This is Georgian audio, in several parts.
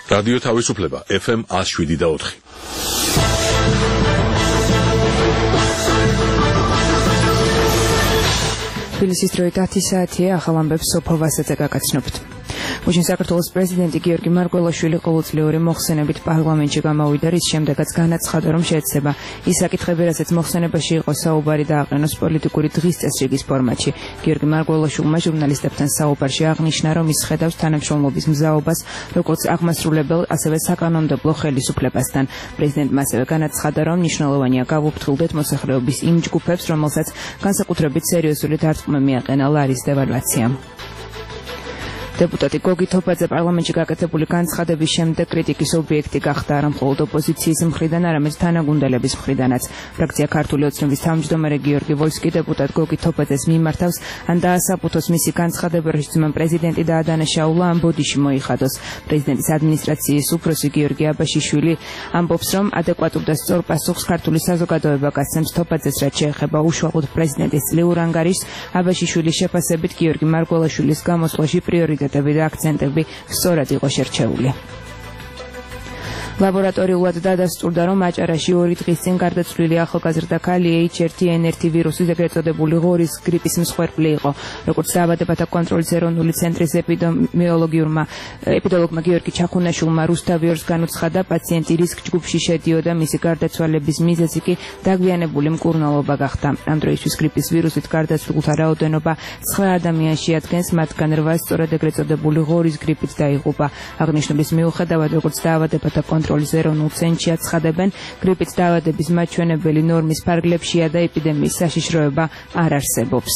რადიო თავისუფლება FM 107.4. თბილისის დროით 10 საათია, ახალ ამბებს სოფო ვასაძე გაგაცნობთ. მუშინ საქართველოს პრეზიდენტი გიორგი მარგველაშვილი ყოველწლიური მოხსენებით პარლამენტში გამოვიდა, რის შემდეგაც განაცხადა, რომ შეეცდება ის საკითხები, რასაც მოხსენებაში იყო საუბარი და აყენოს პოლიტიკური დღის წესრიგის ფორმატში. გიორგი მარგველაშვილმა ჟურნალისტებთან საუბარში აღნიშნა, რომ ის ხედავს თანამშრომლობის მზაობას როგორც აღმასრულებელ, ასევე საკანონმდებლო ხელისუფლებასთან. პრეზიდენტმა ასევე განაცხადა, რომ მნიშვნელოვანია გავუფრთხილდეთ მოსახლეობის იმ ჯგუფებს, რომელსაც განსაკუთრებით სერიოზული დარტყმა მიაყენა ლარის დევალვაციამ. Deputati Gogi Topadzė parlamentში გაკეთებული განცხადების შემდეგ კრიტიკის ობიექტი გახდა არა მხოლოდ ოპოზიციის მხრიდან, არამედ თანაგუნდელების მხრიდანაც. ფრაქცია ქართული ოცნების თავმჯდომარე გიორგი ვოლსკი დეპუტატ გოგი თოფაძეს მიმართავს, ან დაასაბუთოს მისი განცხადება, რომ პრეზიდენტი დაადანაშაულა, ან ბოდიში მოიხადოს. პრეზიდენტის ადმინისტრაციის უფროსი გიორგი აბაშიშვილი ამბობს, რომ ადეკვატურ და სწორ პასუხს ქართული საზოგადოება გასცემს თოფაძეს, რაც შეეხება უშუალოდ პრეზიდენტის წლიურ ანგარიშს. აბაშიშვილის შეფასებით გიორგი მარგველაშვილის გამოსვლაში პრიორიტეტი და აქცენტები სწორად იყო შერჩეული. ლაბორატორიულად დადასტურდა, რომ აჭარაში 2 დღის წინ გარდაცვლილი ახალგაზრდა ქალი H1N1 ვირუსის ეგრეთ წოდებული ღორის გრიპის მსხვერპლი იყო. როგორც დაავადებათა კონტროლის ეროვნული ცენტრის ეპიდემიოლოგმა გიორგი ჩახუნაშვილმა რუსთავიორს განუცხადა, პაციენტი რისკ ჯგუფში შედიოდა, მისი გარდაცვალების მიზეზი კი დაგვიანებული მკურნალობა გახდა. ამ დროისთვის გრიპის ვირუსით გარდაცვლილთა რაოდენობა 9 ადამიანში ადგენს, მათგან 8 სწორედ ეგრეთ წოდებული ღორის გრიპით დაიღუპა. აღნიშნულის მიუხედავად, როგორც დაავადებათა კონტროლის ეროვნულ ცენტრში აცხადებენ, გრიპით დაავადების მაჩვენებელი ნორმის ფარგლებშია და ეპიდემიის საშიშროება არ არსებობს.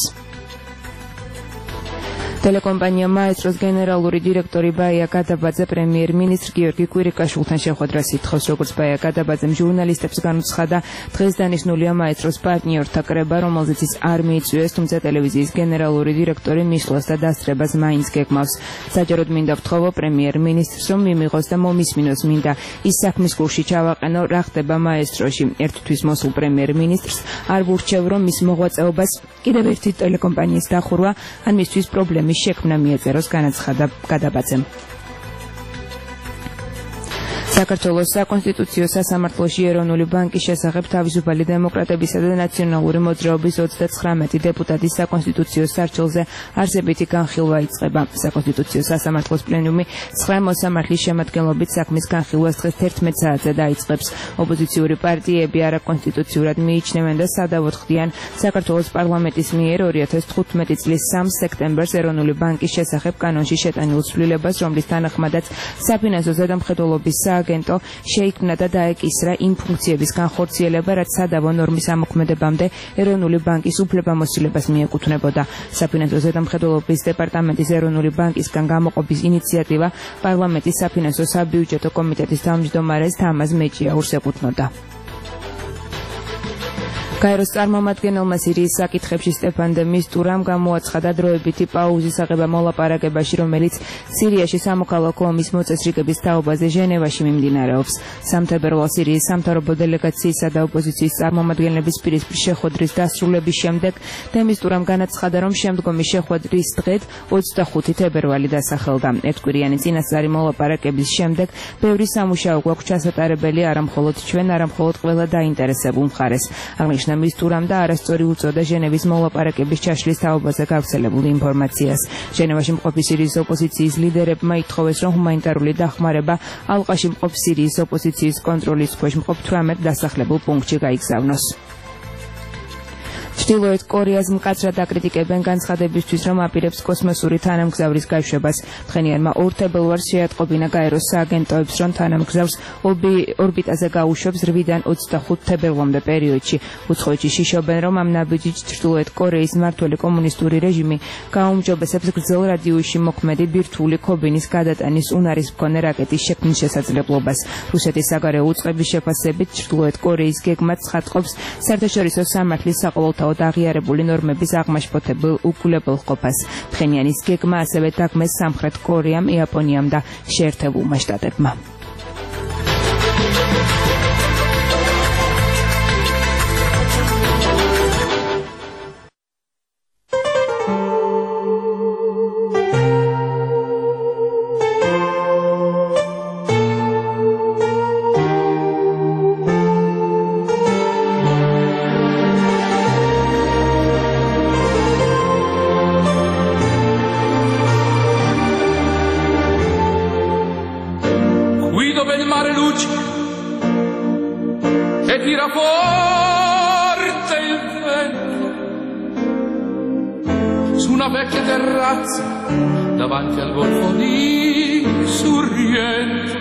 Telecompanija Maestros generალური დირექტორი ბაია გადაბაძე პრემიერ-მინისტრ გიორგი კვირიკაშვილთან შეხვედრას ითხოვს, როგორც ბაია გადაბაძემ ჟურნალისტებს განუცხადა, დღეს დანიშნულია Maestros პარტნიორთა კრება, რომელზეც ის არ მიიწვიეს, თუმცა ტელევიზიის გენერალური დირექტორი მისვლას და დასწრებას მაინც გეგმავს. საჯაროდ მინდა ვთხოვო პრემიერ-მინისტრს, რომ მიმიღოს და მომისმინოს, მინდა ის საქმის კურსში ჩავაყენო, რა ხდება Maestroში. ერთთვის მოსულ პრემიერ-მინისტრს არ ვურჩევ, რომ მის მოღვაწეობას კიდევ ერთი ტელეკომპანიის დახურვა ან მისთვის პრობლემის შექმნა მიეწეროს, განაცხადა გადაბაძემ. საქართველოს საკონსტიტუციო სასამართლოში ეროვნული ბანკის შესახებ თავისუფალი დემოკრატებისა და ნაციონალური მოძრაობის 39 დეპუტატის საკონსტიტუციო სარჩელზე არსებითი განხილვა იწყება. საკონსტიტუციო სასამართლოს პლენუმი 9 მოსამართლის შემადგენლობით საქმის განხილვას დღეს 11 საათზე დაიწყებს. ოპოზიციური პარტიები არაკონსტიტუციურად მიიჩნევენ და სადავოდ ხდიან საქართველოს პარლამენტის მიერ 2015 წლის 3 სექტემბერს ეროვნული ბანკის შესახებ კანონში შეტანილ ცვლილებას, რომლის თანახმადაც საფინანსო ზედამხედველობის აგენტო შეიქმნა და დაეკისრა იმ ფუნქციების განხორციელება, რაც სადავო ნორმის ამოქმედებამდე ეროვნული ბანკის უფლებამოსილებას მიეკუთვნებოდა. საფინანსო ზედამხედველობის დეპარტამენტის ეროვნული ბანკისგან გამოყოფის ინიციატივა პარლამენტის საფინანსო საბიუჯეტო კომიტეტის თავმჯდომარეს თამაზ მეჭიაურს ეკუთვნოდა. გაეროს წარმომადგენელმა სირიის საკითხებში სტეფან დე მისტურამ გამოაცხადა დროებითი პაუზის აღება მოლაპარაკებაში, რომელიც სირიაში სამოქალაქო ომის მოწესრიგების თაობაზე ჟენევაში მიმდინარეობს. სამთავრობო სირიის სამთავრობო დელეგაციისა და ოპოზიციის წარმომადგენლების პირისპირ შეხვედრის დასრულების შემდეგ დე მისტურამ განაცხადა, რომ შემდგომი შეხვედრის დღედ 25 თებერვალი დასახელდა. ერთკვირიანი წინასწარი მოლაპარაკების შემდეგ ბევრი სამუშაო გვაქვს ჩასატარებელი არამხოლოდ ჩვენ, არამხოლოდ ყველა დაინტერესებულ მხარეს. აღნიშნა მისტურამ და არასწორი უწოდა ჟენევის მოლაპარაკების ჩაშლის თაობაზე გავრცელებულ ინფორმაციას. ჟენევაში მყოფი სირიის ოპოზიციის ლიდერებმა ითხოვეს, რომ ჰუმანიტარული დახმარება ალყაში მყოფ სირიის ოპოზიციის კონტროლის ქვეშ მყოფ 18 დასახლებულ პუნქტში გაიგზავნოს. ჩრდილოეთ კორეას მკაცრად აკრიტიკებენ განცხადებისთვის, რომ აპირებს კოსმოსური თანამგზავრის გაშვებას. დღენიანმა 2 თებერვალს შეატყობინა გაეროს სააგენტოებს, რომ თანამგზავრს ორბიტაზე გაუშვებს 8-დან 25 თებერვლამდე პერიოდში. უცხოეთში შიშობენ, რომ ამ ნაბიჯით ჩრდილოეთ კორეის მმართველი კომუნისტური რეჟიმი გააუმჯობესებს გრძელ რადიუსში მოქმედი ბირთვული ქობინის გადატანის უნარის მქონე რაკეტის შექმნის შესაძლებლობას. რუსეთის საგარეო უწყების შეფასებით ჩრდილოეთ კორეის გეგმა ცხადყოფს საერთაშორისო სამართლის საყოველთაოდ აღიარებული ნორმების აღმაშფოთებელ უკულებელყოფას. ფხენიანის გეგმა ასევე დაგმეს სამხრეთ კორეამ, იაპონიამ და შეერთებულმა შტატებმა. su una vecchia terrazza davanti al golfo di Sorrento.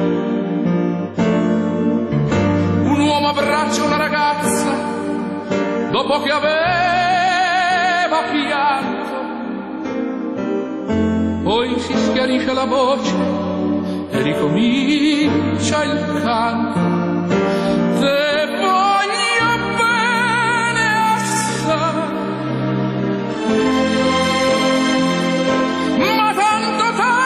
Un uomo abbraccia una ragazza dopo che aveva pianto, poi si schiarisce la voce e ricomincia il canto. Te voglio bene assai, ma tanto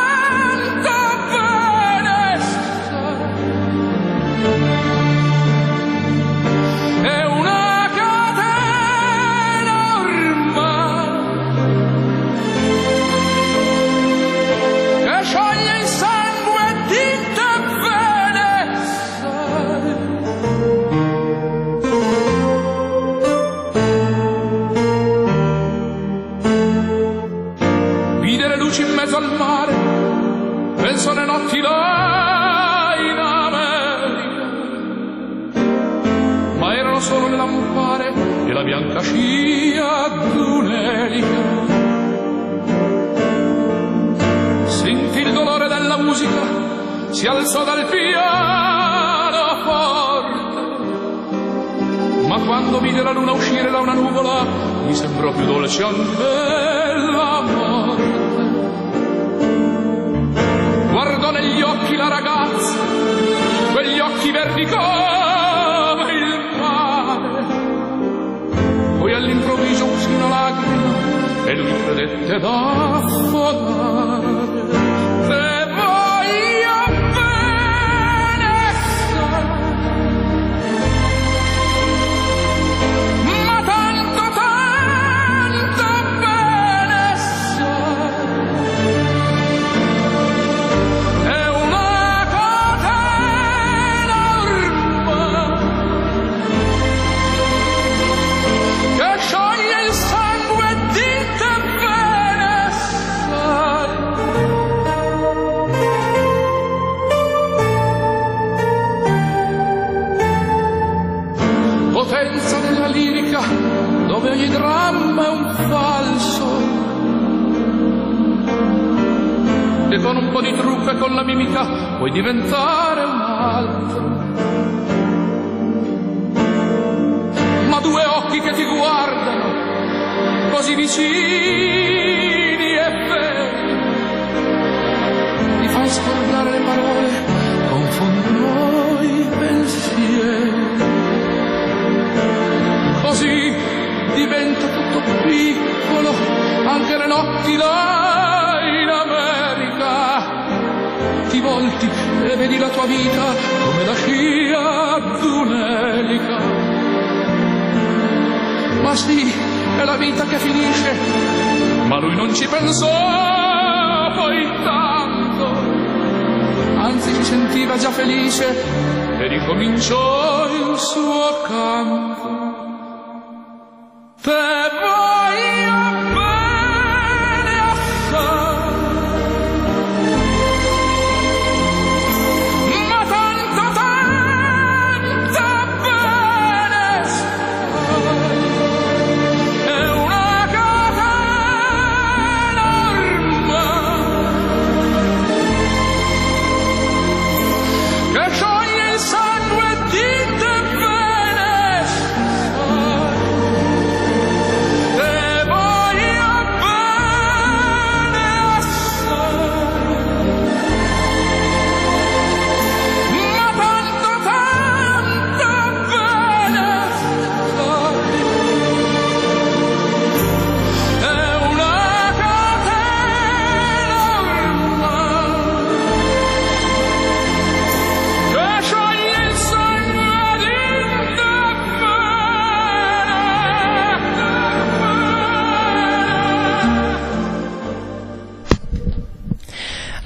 bene sai. È una catena ormai che scioglie il sangue di te bene sai. Vide le luci in mezzo al mare, penso alle notti là in America, ma erano solo le lampare e la bianca scia d'un'elica. Sentì il dolore della musica, si alzò dal pianoforte, ma quando vide la luna uscire da una nuvola gli sembrò più dolce anche la morte. Guardò negli occhi la ragazza, quegli occhi verdi come il mare, poi all'improvviso uscì una lacrima e lui credette d'affogare. Te voglio bene sai, ma tanto bene sai. È una catena ormai che scioglie il sangue di te bene sai. Potenza della lirica dove ogni dramma è un falso, e con un po' di trucco e con la mimica puoi diventare un altro. Ma due occhi che ti guardano così vicini e veri ti fai scordare le parole, confondono i pensieri. Così diventa tutto piccolo, anche le notti là in America. Ti volti e vedi la tua vita come la scia d'un'elica. Ma sì, è la vita che finisce, ma lui non ci pensò poi tanto, anzi si sentiva già felice e ricominciò il suo canto. Te voglio bene assai, ma tanto bene sai. È una catena ormai che scioglie il sangue di te bene sai.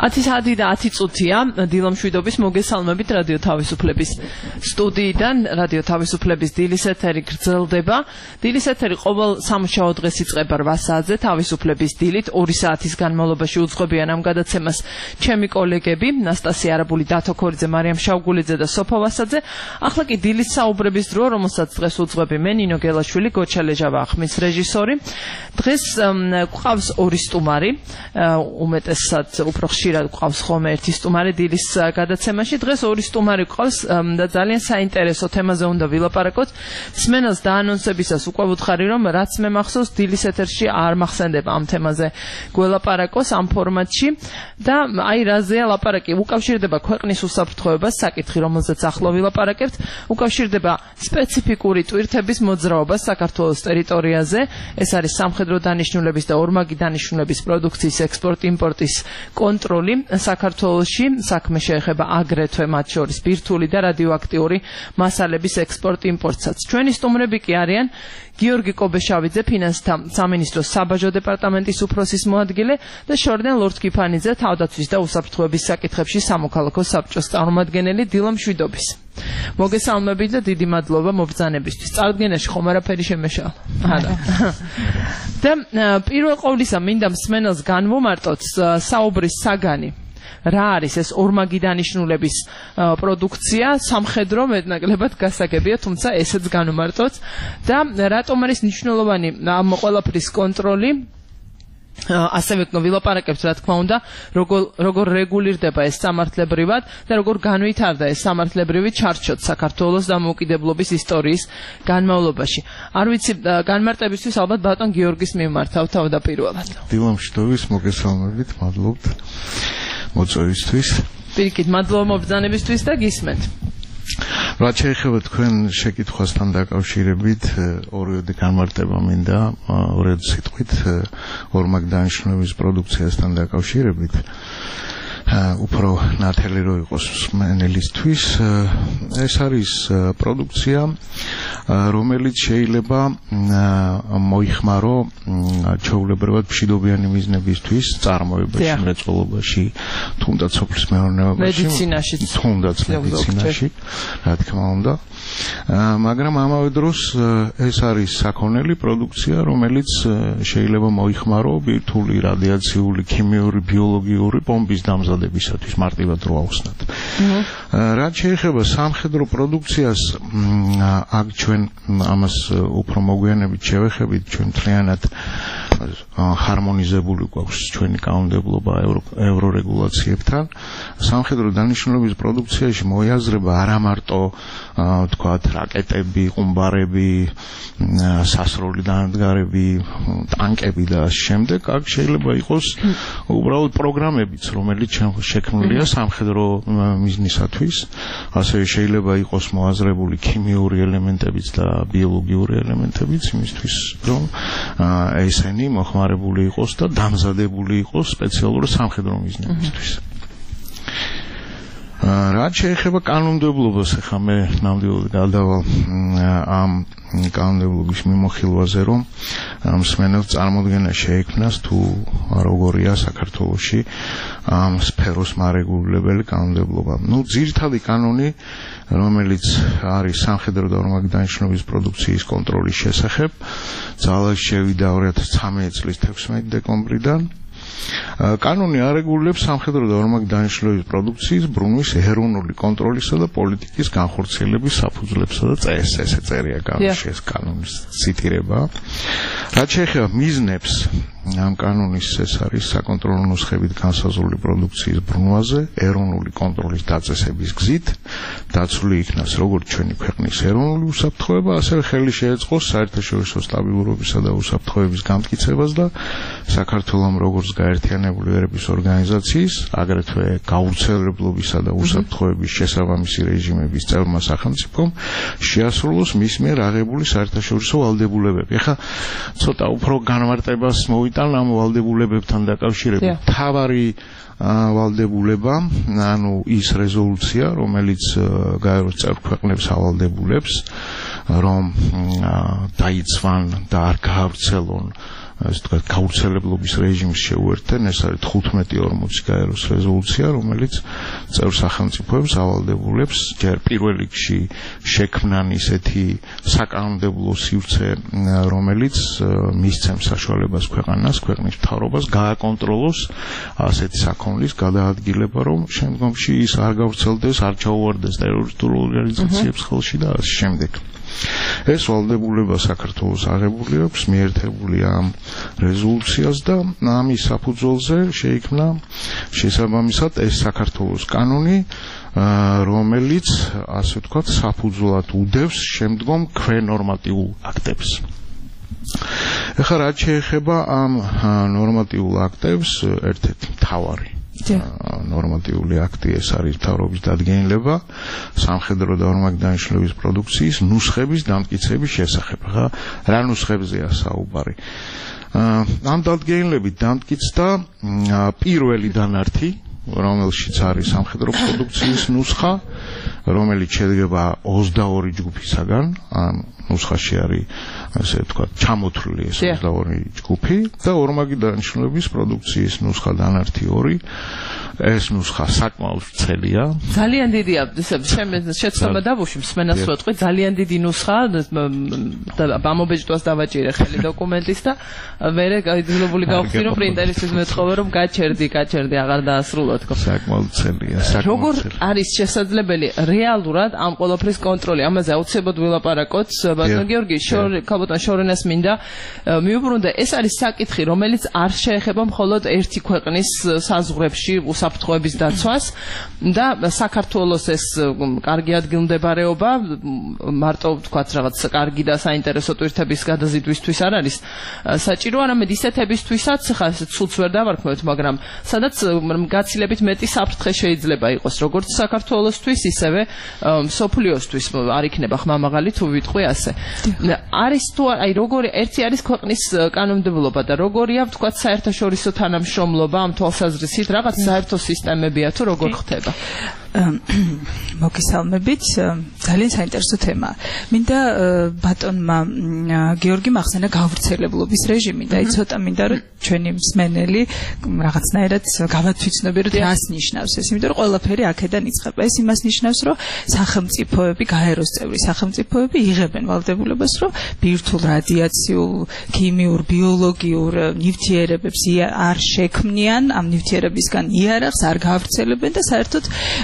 10 საათი და 10 წუთია დილამშვიდობის მოგესალმებით რადიო თავისუფლების სტუდიიდან. რადიო თავისუფლების დილის ეთერი გრძელდება. დილის ეთერი ყოველ სამუშაო დღეს იწყება 8 საათზე თავისუფლების დილით 2 საათის განმავლობაში უძღვებიან ამ გადაცემას ჩემი კოლეგები ნასტასია არაბული, დათო ქორიძე, მარიამ შავგულიძე და სოფო ვასაძე. ახლა კი დილის საუბრების დრო, რომელსაც დღეს უძღვები მე, ნინო გელაშვილი, გოჩა ლეჟავა ხმის რეჟისორი. დღეს გვყავს 2 სტუმარი, უმეტესად უფრო ხშირად გვყავს ხოლმე 1 სტუმარი დილის გადაცემაში. დღეს 2 სტუმარი გვყავს და ძალიან საინტერესო თემაზე უნდა ვილაპარაკოთ. სმენელს დაანონსებისას უკვე ვუთხარი, რომ რაც მე მახსოვს დილის ეთერში არ მახსენდება ამ თემაზე გველაპარაკოს ამ ფორმატში და აი რაზეა ლაპარაკი, უკავშირდება ქვეყნის უსაფრთხოებას, საკითხი რომელზეც ახლა ვილაპარაკებთ, უკავშირდება სპეციფიკური ტვირთების მოძრაობას საქართველოს ტერიტორიაზე. ეს არის სამხედრო დანიშნულების და ორმაგი დანიშნულების პროდუქციის ექსპორტ-იმპორტის კონტროლი საქართველოში. საქმე შეეხება აგრეთვე მათ შორის ბირთვული და რადიოაქტიური მასალების ექსპორტ-იმპორტსაც. ჩვენი სტუმრები კი არიან გიორგი კობეშავიძე, ფინანსთა სამინისტროს საბაჟო დეპარტამენტის უფროსის მოადგილე და შორდენ ლორდ-კიფანიძე, თავდაცვის და უსაფრთხოების საკითხებში სამოქალაქო საბჭოს წარმომადგენელი დილამშვიდობის. მოგესალმებით და დიდი მადლობა მობრძანებისთვის. წარდგენაში ხომ არაფერი შემეშალა? არა. და პირველ ყოვლისა მინდა მსმენელს განვომარტოთ საუბრის საგანი. რა არის ეს ორმაგი დანიშნულების პროდუქცია, სამხედრო მეტნაკლებად გასაგებია, თუმცა ესეც განვმარტოთ და რატომ არის მნიშვნელოვანი ამ ყველაფრის კონტროლი. ასევე ვილაპარაკებთ, რა თქმა უნდა, როგორ რეგულირდება ეს სამართლებრივად და როგორ განვითარდა ეს სამართლებრივი ჩარჩოც საქართველოს დამოუკიდებლობის ისტორიის განმავლობაში. არ ვიცი, განმარტებისთვის ალბათ ბატონ გიორგის მიმართავ თავდაპირველად. დილამშვიდობის, მოგესალმებით, მადლობთ მოწვევისთვის. პირიქით, მადლობა მობრძანებისთვის და გისმენთ. რაც შეეხება თქვენ შეკითხვასთან დაკავშირებით, ორივე განმარტება მინდა, ორი სიტყვით ორმაგი დანიშნულების პროდუქციასთან დაკავშირებით. უფრო ნათელი რო იყოს მსმენელისთვის, ეს არის პროდუქცია, რომელიც შეიძლება მოიხმარო ჩვეულებრივად მშვიდობიანი მიზნებისთვის წარმოებაში, მრეწველობაში, თუნდაც სოფლის მეურნეობაში, თუნდაც მედიცინაში, რა თქმა უნდა. მაგრამ ამავე დროს ეს არის საქონელი პროდუქცია, რომელიც შეიძლება მოიხმარო ბირთვული, რადიაციული, ქიმიური, ბიოლოგიური პომპის დამზადებისათვის მარტივად რო ავხსნათ. რაც შეეხება სამხედრო პროდუქციას, აქ ჩვენ ამას უფრო მოგვიანებით შევეხებით, ჩვენ მთლიანად ჰარმონიზებული გვაქვს ჩვენი კანონმდებლობა ევრორეგულაციებთან. სამხედრო დანიშნულების პროდუქციაში მოიაზრება არა მარტო თქვათ რაკეტები, ყუმბარები, სასროლი დანადგარები, ტანკები და ამ შემდეგ, აქ შეიძლება იყოს უბრალოდ პროგრამებიც, რომელიც შექმნილია სამხედრო მიზნისათვის, ასევე შეიძლება იყოს მოაზრებული ქიმიური ელემენტებიც და ბიოლოგიური ელემენტებიც იმისთვის, რომ ესენი მოხმარებული იყოს და დამზადებული იყოს სპეციალურად სამხედრო მიზნებისთვის. რაც შეეხება კანონმდებლობას, ახლა მე ნამდვილად გადავალ ამ კანონმდებლობის მიმოხილვაზე, რომ მსმენელს წარმოდგენა შეექმნას თუ როგორია საქართველოში ამ სფეროს მარეგულირებელი კანონმდებლობა. ძირითადი კანონი, რომელიც არის სამხედრო და ორმაგი დანიშნულების პროდუქციის კონტროლის შესახებ, ძალაში შევიდა 2013 წლის 16 დეკემბრიდან. კანონი არეგულირებს სამხედრო და ორმაგი დანიშნულების პროდუქციის ბრუნვის ეროვნული კონტროლისა და პოლიტიკის განხორციელების საფუძვლებსა და წესს. ესე წერია კანონში, ეს კანონის ციტირება. რაც შეეხება მიზნებს, ამ კანონის ეს არის საკონტროლო ნუსხებით განსაზღვრული პროდუქციის ბრუნვაზე ეროვნული კონტროლის დაწესების გზით, დაცული იქნას როგორც ჩვენი ქვეყნის ეროვნული უსაფრთხოება, ასევე ხელი შეეწყოს საერთაშორისო სტაბილურობისა და უსაფრთხოების გამტკიცებას და საქართველოს როგორც გაერთიანებული ერების ორგანიზაციის, აგრეთვე გავრცელებლობისა და უსაფრთხოების შესაბამისი რეჟიმების წევრმა სახელმწიფომ შეასრულოს მის მიერ აღებული საერთაშორისო ვალდებულებები. ახლა ცოტა უფრო განმარტებას მოვიტან ამ ვალდებულებებთან დაკავშირებით. თავარი ვალდებულება, ანუ ის რეზოლუცია, რომელიც გაეროს წევრ ქვეყნებს ავალდებულებს, რომ დაიცვან და არ გაავრცელონ ასე ვთქვათ, გავრცელებლობის რეჟიმს შეუერთდნენ. ეს არის 1540 გაეროს რეზოლუცია, რომელიც წევრ სახელმწიფოებს ავალდებულებს ჯერ პირველ რიგში შექმნან ისეთი საკანონმდებლო სივრცე, რომელიც მისცემს საშუალებას ქვეყანას, ქვეყნის მთავრობას გააკონტროლოს ასეთი საქონლის გადაადგილება, რომ შემდგომში ის არ გავრცელდეს, არ ჩაუვარდეს ტერორისტულ ორგანიზაციებს ხელში და ასე შემდეგ. ეს ვალდებულება საქართველოს აღებული აქვს, მიერთებული ამ რეზოლუციას და ამის საფუძველზე შეიქმნა შესაბამისად ეს საქართველოს კანონი, რომელიც ასე ვთქვათ, საფუძვლად უდევს შემდგომ ქვენორმატიულ აქტებს. ეხლა რაც შეეხება ამ ნორმატიულ აქტებს, ერთ-ერთი მთავარი ნორმატიული აქტი ეს არის მთავრობის დადგენილება სამხედრო და ორმაგი დანიშნულების პროდუქციის ნუსხების დამტკიცების შესახებ. რა ნუსხებზეა საუბარი? ამ დადგენილებით დამტკიცდა პირველი დანართი, რომელშიც არის სამხედრო პროდუქციის ნუსხა, რომელიც შედგება 22 ჯგუფისაგან. ამ ნუსხაში არის ასე ვთქვათ, ჩამოთვლილი ეს 22 ჯგუფი და ორმაგი დანიშნულების პროდუქციის ნუსხა დანართი 2. ეს ნუსხა საკმაოდ ვრცელია. ძალიან დიდია, შეცდომა დავუშვი მსმენელს ვეთქვი, ძალიან დიდი ნუსხა, ამობეჭდვას დავაჭირე ხელი დოკუმენტის და მერე გაიძულებული გავხდი, რომ პრინტერისთვის მეთხოვე, რომ გაჩერდი, აღარ დაასრულო თქო. საკმაოდ ვრცელია, როგორ არის შესაძლებელი რეალურად ამ ყველაფრის კონტროლი? ამაზე აუცილებლად ვილაპარაკოთ. ბატონ გიორგი, ქალბატონ შორენას მინდა მიუბრუნდა, ეს არის საკითხი, რომელიც არ შეეხება მხოლოდ ერთი ქვეყნის საზღვრებში უსაფრთხოების დაცვას და საქართველოს ეს კარგი ადგილმდებარეობა მარტო ვთქვათ რაღაც კარგი და საინტერესო ტვირთების გადაზიდვისთვის არ არის საჭირო, არამედ ისეთებისთვისაც, ხა ეს ცუდს ვერ დავარქმევთ, მაგრამ სადაც გაცილებით მეტი საფრთხე შეიძლება იყოს, როგორც საქართველოსთვის, ისევე მსოფლიოსთვის არ იქნება ხმამაღალი თუ ვიტყვი ასე. არის თუ აი როგორი ერთი არის ქვეყნის კანონმდებლობა და როგორია ვთქვათ საერთაშორისო თანამშრომლობა ამ თვალსაზრისით, რაღაც საერთო სისტემებია თუ როგორ ხდება? მოგესალმებით, ძალიან საინტერესო თემაა. მინდა ბატონმა გიორგიმ ახსენა გავრცელებლობის რეჟიმი და ცოტა მინდა რომ ჩვენი მსმენელი რაღაცნაირად გავათვითცნობი რომ რას ნიშნავს ეს, იმიტომ რომ ყველაფერი აქედან იწყება. ეს იმას ნიშნავს, რომ სახელმწიფოები, გაეროს წევრი სახელმწიფოები იღებენ ვალდებულებას, რომ ბირთვულ, რადიაციულ, ქიმიურ, ბიოლოგიურ ნივთიერებებს არ შექმნიან, ამ ნივთიერებისგან იარაღს არ გავრცელებენ და საერთოდ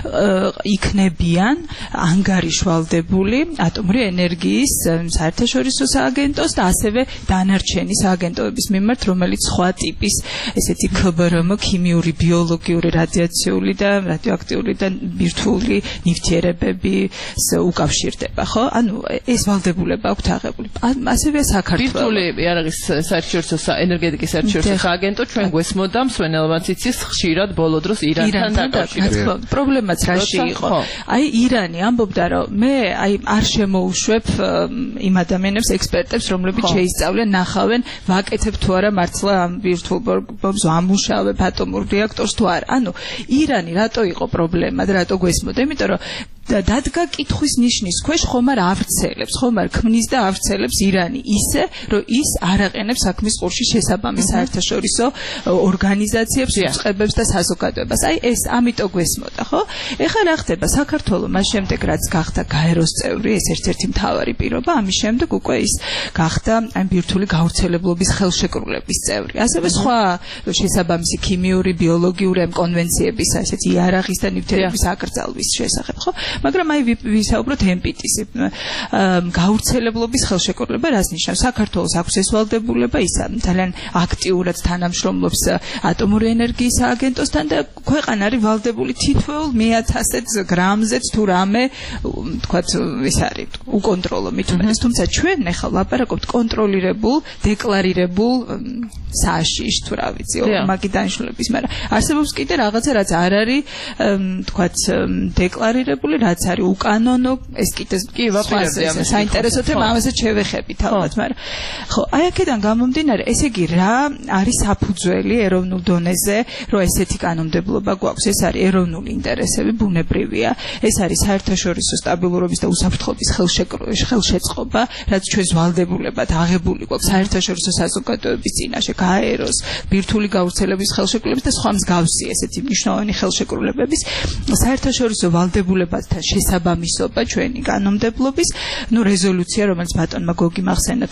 იქნებიან ანგარიშვალდებული ატომური ენერგიის საერთაშორისო სააგენტოს და ასევე დანარჩენი სააგენტოების მიმართ, რომელიც სხვა ტიპის ესეთი ქბრმ, ქიმიური, ბიოლოგიური, რადიაციული და რადიოაქტიური და ბირთვული ნივთიერებების უკავშირდება, ხო? ანუ ეს ვალდებულება აქვთ აღებული. ასევე საქართველოს ბირთვული იარაღის საერთაშორისო ენერგეტიკის საერთაშორისო სააგენტო ჩვენ გვესმოდა მსვენელმაც იცის ხშირად ბოლო დროს ირანთან დაკავშირებით. პრობლემაც რაში იყო? აი ირანი ამბობდა, რომ მე აი არ შემოუშვებ იმ ადამიანებს, ექსპერტებს, რომლებიც შეისწავლენ, ნახავენ, ვაკეთებ თუ არა მართლა ამ ბირთვულ ბომბს, ამუშავებ ატომურ რეაქტორს თუ არა. ანუ ირანი რატო იყო პრობლემა და რატო გვესმოდა? იმიტომ რომ დადგა კითხვის ნიშნის ქვეშ ხომ არ ავრცელებს, ხომ არ ქმნის და ავრცელებს ირანი ისე, რომ ის არ აყენებს საქმის ყურში შესაბამის საერთაშორისო ორგანიზაციებს, უწყებებს და საზოგადოებას. აი ეს ამიტომ გვესმოდა, ხო? ეხლა რა ხდება? საქართველოს მას შემდეგ რაც გახდა გაეროს წევრი, ეს ერთ-ერთი მთავარი პირობა, ამის შემდეგ უკვე ის გახდა აი ბირთვული გავრცელებლობის ხელშეკრულების წევრი. ასევე სხვა შესაბამისი ქიმიური, ბიოლოგიური ამ კონვენციების, ასეთი იარაღის და ნივთიერების აკრძალვის შესახებ, ხო? მაგრამ აი ვისაუბროთ ემპიტის გავრცელებლობის ხელშეკრულება რას ნიშნავს? საქართველოს აქვს ეს ვალდებულება, ის ძალიან აქტიურად თანამშრომლობს ატომური ენერგიის სააგენტოსთან და ქვეყანა არის ვალდებული თითოეულ 1000 გრამზეც თუ რამე თქვათ ეს არის უკონტროლო მithumetes, თუმცა ჩვენ ახლა ლაპარაკობთ კონტროლირებულ, დეკლარირებულ საშიშ თუ რა ვიცი, ორმაგი დანიშნულების, მაგრამ არსებობს კიდე რაღაცა, რაც არ არის თქვათ დეკლარირებული, რაც არის უკანონო, ეს კიდე საინტერესო თემა, ამასაც შევეხებით ალბათ, მაგრამ ხო, აი აქედან გამომდინარე, ესე იგი რა არის საფუძველი ეროვნულ დონეზე, რომ ესეთი კანონმდებლობა გვაქვს, ეს არის ეროვნული ინტერესები, ბუნებრივია, ეს არის საერთაშორისო სტაბილურობის და უსაფრთხოების ხელშეწყობა, რაც ჩვენს ვალდებულებად აღებული გვაქვს საერთაშორისო საზოგადოების წინაშე, გაეროს, ბირთვული გავრცელების ხელშეკრულების და სხვა მსგავსი ესეთი მნიშვნელოვანი ხელშეკრულებების საერთაშორისო ვალდებულებათა შესაბამისობა ჩვენი კანონმდებლობის, რეზოლუცია, რომელიც ბატონმა გოგი მახსენა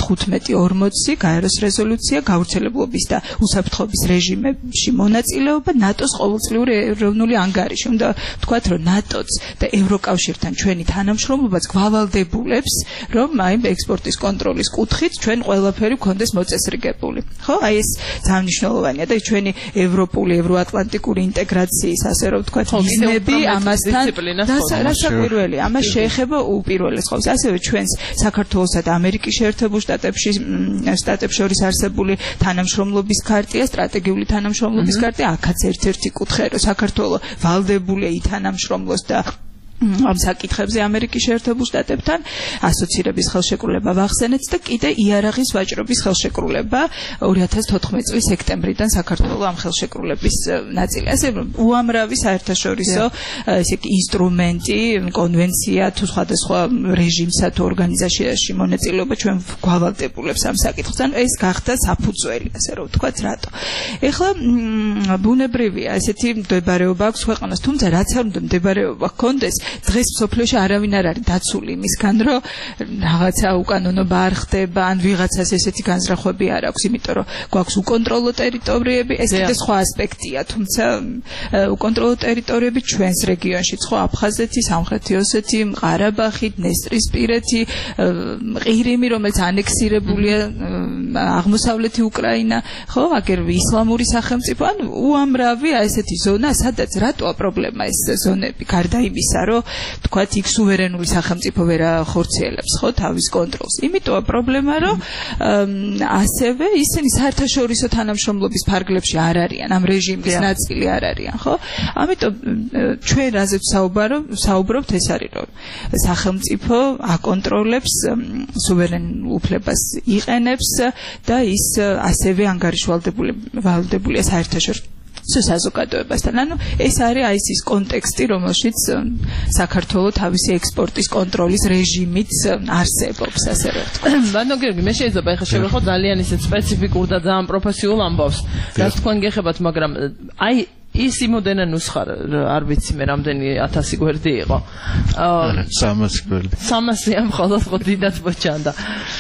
1540, გაეროს რეზოლუცია, გავრცელებლობის და უსაფრთხოების რეჟიმებში მონაწილეობა, ნატოს ყოველწლიური ეროვნული ანგარიში. უნდა ვთქვათ, რომ ნატოც და ევროკავშირთან ჩვენი თანამშრომლობაც გვავალდებულებს, რომ აი ექსპორტის კონტროლის კუთხით ჩვენ ყველაფერი გქონდეს მოწესრიგებული. ხო, აი ეს ძალიან მნიშვნელოვანია და ჩვენი ევროპული, ევროატლანტიკური ინტეგრაციის, ასე რომ ვთქვათ, მიზნები ამასთან რასაკვირველი, ამას შეეხება უპირველეს ყოვლისა. ასევე ჩვენს საქართველოსა და ამერიკის შეერთებულ შტატებს შორის არსებული თანამშრომლობის ქარტია, სტრატეგიული თანამშრომლობის ქარტია, აქაც ერთ-ერთი კუთხე, რომ საქართველოს ვალდებულია ითანამშრომლოს და ამ საკითხებზე ამერიკის შეერთებულ შტატებთან ასოცირების ხელშეკრულება ვახსენეთ და კიდე იარაღის ვაჭრობის ხელშეკრულება 2014 წლის სექტემბრიდან საქართველოს ამ ხელშეკრულების ნაწილი. ასე რომ უამრავი საერთაშორისო ესე იგი ინსტრუმენტი, კონვენცია თუ სხვადასხვა რეჟიმსა თუ ორგანიზაციაში მონაწილეობა ჩვენ გვავალდებულებს ამ საკითხს. ანუ ეს გახდა საფუძველი, ასე რომ ვთქვათ, რატო. ეხლა ბუნებრივია ესეთი მდებარეობა აქვს ქვეყანას, თუმცა რაც არ უნდა მდებარეობა ჰქონდეს, დღეს სოფლიოში არავინ არ არის დაცული იმისგან, რომ რაღაცა უკანონობა არ ხდება, ან ვიღაცას ესეთი განზრახვები არ აქვს, იმიტომ რომ გვაქვს უკონტროლო ტერიტორიები, ეს კიდე სხვა ასპექტია, თუმცა უკონტროლო ტერიტორიები ჩვენს რეგიონშიც ხო, აფხაზეთი, სამხრეთი ოსეთი, ყარაბაღი, დნესტრისპირეთი, ყირიმი, რომელიც ანექსირებულია, აღმოსავლეთი უკრაინა, ხო, აგერ ისლამური სახელმწიფო, ანუ უამრავი ესეთი ზონა, სადაც რატოა პრობლემა ეს ზონები, გარდა იმისა, რომ თქვათ იქ სუვერენული სახელმწიფო ვერ ახორციელებს ხო თავის კონტროლს. იმიტომა პრობლემა, რომ ასევე ისინი საერთაშორისო თანამშრომლობის ფარგლებში არ არიან, ამ რეჟიმის ნაწილი არ არიან, ხო? ამიტომ ჩვენ რაზეც საუბრობთ, ეს არის, რომ სახელმწიფო აკონტროლებს სუვერენულ უფლებას იყენებს და ის ასევე ანგარიშვალდებულია საერთაშორისო საზოგადოებასთან. ანუ ეს არის აი ის კონტექსტი, რომელშიც საქართველოს თავისი ექსპორტის კონტროლის რეჟიმით არსებობს, ასე რომ ვთქვათ. ბატონო გიორგი, მე შეიძლება ეხლა შევეხო ძალიან ისეთ სპეციფიკურ და ძალიან პროფესიულ ამბავს, რაც თქვენ გეხებათ, მაგრამ აი ის იმოდენა ნუსხა არ ვიცი მე რამდენი 1000 გვერდი იყო. 300 გვერდი. 300 ამ ხოლმე ხო დიდად მოჩანდა.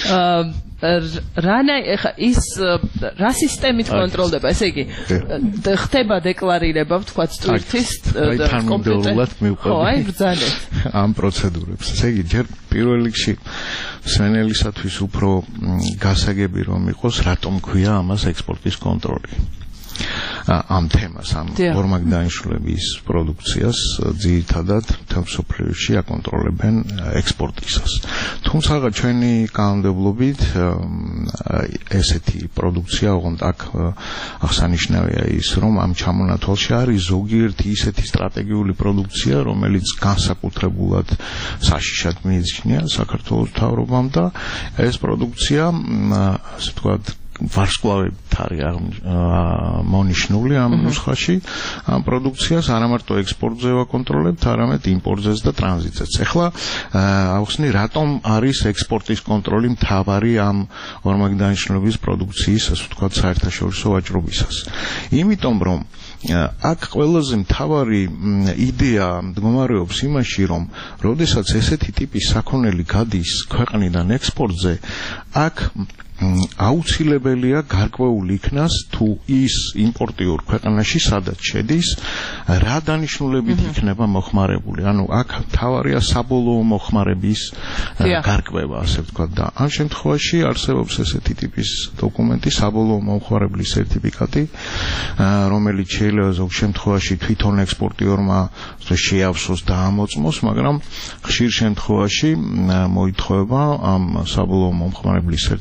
რანა ეხა ის რა სისტემით კონტროლდება, ესე იგი ხდება დეკლარირება, ვთქვათ, ტვირთის კომპიუტერულად მივყვები. ხო, აი ბრძანეთ ამ პროცედურებს. ესე იგი ჯერ პირველ რიგში სვენელისათვის უფრო გასაგები რომ იყოს, რატომ ქვია ამას ექსპორტის კონტროლი. ამ თემას, ამ ორმაგ დანიშნულების პროდუქციას ძირითადად მთელ მსოფლიოში აკონტროლებენ ექსპორტისას. თუმცა ჩვენი კანონმდებლობით ესეთი პროდუქცია, ოღონდ აქ აღსანიშნავია ის, რომ ამ ჩამონათვალში არის ზოგიერთი ისეთი სტრატეგიული პროდუქცია, რომელიც განსაკუთრებულად საშიშად მიიჩნია საქართველოს მთავრობამ და ეს პროდუქცია, ასე ვთქვათ, ვარსკვლავებით არის მონიშნული ამ ნუსხაში, ამ პროდუქციას არა მარტო ექსპორტზე ვაკონტროლებთ, არამედ იმპორტზეც და ტრანზიტზეც. ეხლა ავხსნი, რატომ არის ექსპორტის კონტროლი მთავარი ამ ორმაგი დანიშნულების პროდუქციის, ასე ვთქვათ, საერთაშორისო ვაჭრობისას. იმიტომ რომ აქ ყველაზე მთავარი იდეა მდგომარეობს იმაში, რომ როდესაც ესეთი ტიპის საქონელი გადის ქვეყნიდან ექსპორტზე, აქ აუცილებელია გარკვეული იქნას თუ ის იმპორტიორ ქვეყანაში სადაც შედის, რა დანიშნულებით იქნება მოხმარებული. ანუ აქ თავარია საბოლოო მოხმარების გარკვევა, ასე ვთქვათ, და ამ შემთხვევაში არსებობს ესეთი ტიპის დოკუმენტი, საბოლოო მოხმარებლის სერტიფიკატი, რომელიც შეიძლება ზოგ შემთხვევაში თვითონ ექსპორტიორმა შეავსოს და ამოწმოს, მაგრამ ხშირ შემთხვევაში მოითხოვება ამ საბოლოო მომხმარებლის სერტიფიკატი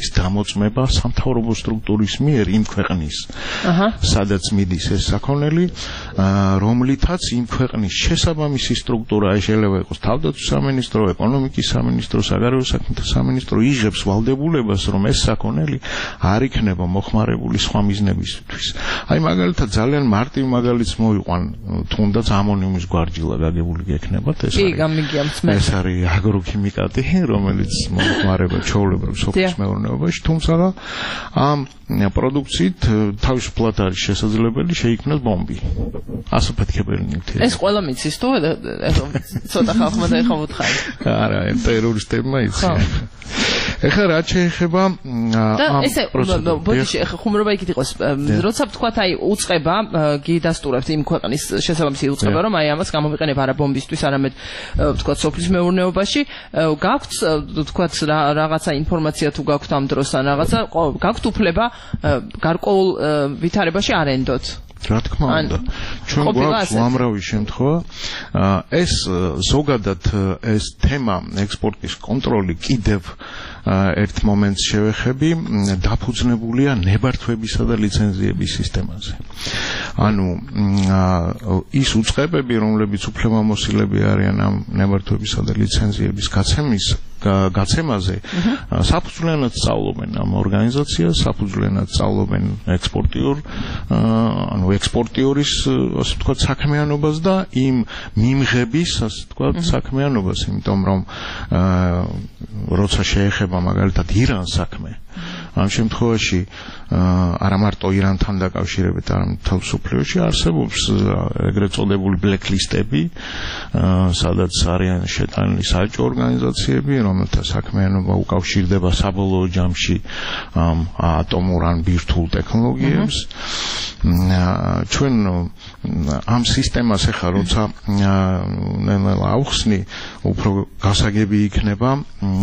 ექსპორტის დამოწმება სამთავრობო სტრუქტურის მიერ იმ ქვეყნის სადაც მიდის ეს საქონელი რომლითაც იმ ქვეყნის შესაბამისი სტრუქტურა შეიძლება იყოს თავდაცვის სამინისტრო, ეკონომიკის სამინისტრო, საგარეო საქმეთა სამინისტრო იღებს ვალდებულებას რომ ეს საქონელი არ იქნება მოხმარებული სხვა მიზნებისთვის. აი მაგალითად ძალიან მარტივ მაგალითს მოვიყვან თუნდაც ამონიუმის გვარჯილა გაგებული გექნებათ ეს ეს არის აგროქიმიკატი რომელიც მოხმარება ჩვეულებრივ სოფლის მეურნეობაში თუმცა ამ პროდუქციით თავისუფლად არის შესაძლებელი შეიქმნას ბომბი. ასაფეთქებელი ნივთია. ეს ყველა მიცის თუ ცოტა ხალხმა დაიხმოთხარი. არა, ტერორისტებმა იციან. ეხლა რაც შეეხება ამ პროცედურას. ბოდიში, ეხლა ხუმრობა იქით იყოს. როცა ვთქვათ, აი უწყება გიდასტურებთ იმ ქვეყნის შესაბამისი უწყება, რომ აი ამას გამოვიყენებ არა ბომბისთვის, არამედ ვთქვათ სოფლის მეურნეობაში, გაქვთ ვთქვათ რაღაცა ინფორმაცია თუ გაქვთ ამ დროს ან რაღაცა, გაქვთ უფლება გარკვეულ ვითარებაში არენდოთ. რა თქმა უნდა ჩვენ გვაქვს უამრავი შემთხვევა ეს ზოგადად ეს თემა ექსპორტის კონტროლი კიდევ ერთ მომენტს შევეხები დაფუძნებულია ნებართვებისა და ლიცენზიების სისტემაზე ანუ ის უწყებები რომლებიც უფლებამოსილები არიან ამ ნებართვებისა და ლიცენზიების გაცემაზე საფუძვლიანად სწავლობენ ამ ორგანიზაციას საფუძვლიანად სწავლობენ ექსპორტიორის ასე ვთქვათ საქმიანობას და იმ მიმღების ასე ვთქვათ საქმიანობას იმიტომ რომ როცა შეეხება მაგალითად ირანს საქმე ამ შემთხვევაში არა მარტო ირანთან დაკავშირებით, არამედ თავისუფლებში არსებობს ეგრეთ წოდებული ბლეკლისტები, სადაც არიან შეტანილი საჯარო ორგანიზაციები, რომელთა საქმიანობა უკავშირდება საბოლოო ჯამში ატომურ ან ბირთვულ ტექნოლოგიებს. ჩვენ ამ სისტემას ახლა როცა ნელა ავხსნი, უფრო გასაგები იქნება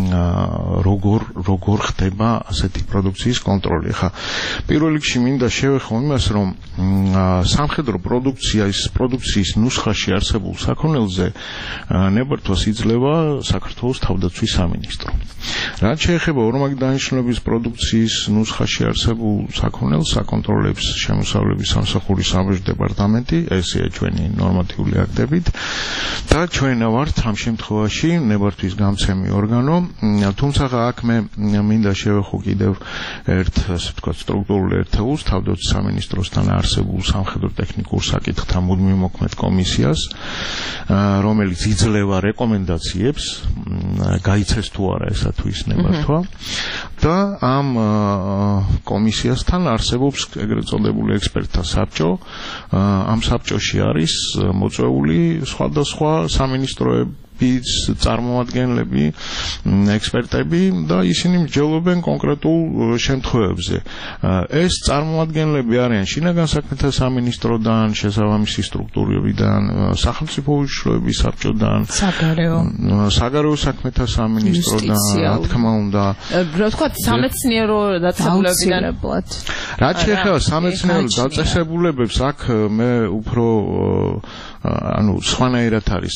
როგორ ხდება ასეთი პროდუქციის კონტროლი. ახლა პირველ რიგში მინდა შევეხო იმას, რომ სამხედრო პროდუქციის ნუსხაში არსებულ საქონელზე ნებართვას იძლევა საქართველოს თავდაცვის სამინისტრო. რაც შეეხება ორმაგი დანიშნულების პროდუქციის ნუსხაში არსებულ საქონელს აკონტროლებს შემოსავლების სამსახურის საბჭოს დეპარტამენტი, ესეა ჩვენი ნორმატიული აქტებით და ჩვენ ვართ ამ შემთხვევაში ნებართვის გამცემი ორგანო, თუმცა აქ მე მინდა შევეხო კიდევ ერთ ასე ვთქვათ სტრუქტურულ ერთეულს თავდაცვის სამინისტროსთან არსებულ სამხედრო ტექნიკურ საკითხთა მუდმივ მოქმედ კომისიას, რომელიც იძლევა რეკომენდაციებს, გაიცეს თუ არა ესა თუ ის ნებართვა და ამ კომისიასთან არსებობს ეგრეთ წოდებული ექსპერტთა საბჭო, ამ საბჭოში არის მოწვეული სხვადასხვა სამინისტროების წარმომადგენლები, ექსპერტები და ისინი მსჯელობენ კონკრეტულ შემთხვევებზე. ეს წყარმოადგენლები არიან შინაგან საქმეთა სამინისტროდან, შესაბამისი სტრუქტურებიდან, სახელმწიფო უშუალოების საბჭოდან, საგარეო საქმეთა სამინისტროდან, რა თქმა უნდა. რა ვთქვათ, სამეცნიერო დაწესებულებებიდან. რაც შეეხება სამეცნიერო დაწესებულებებს, აქ მე უფრო ანუ სხვანაირად არის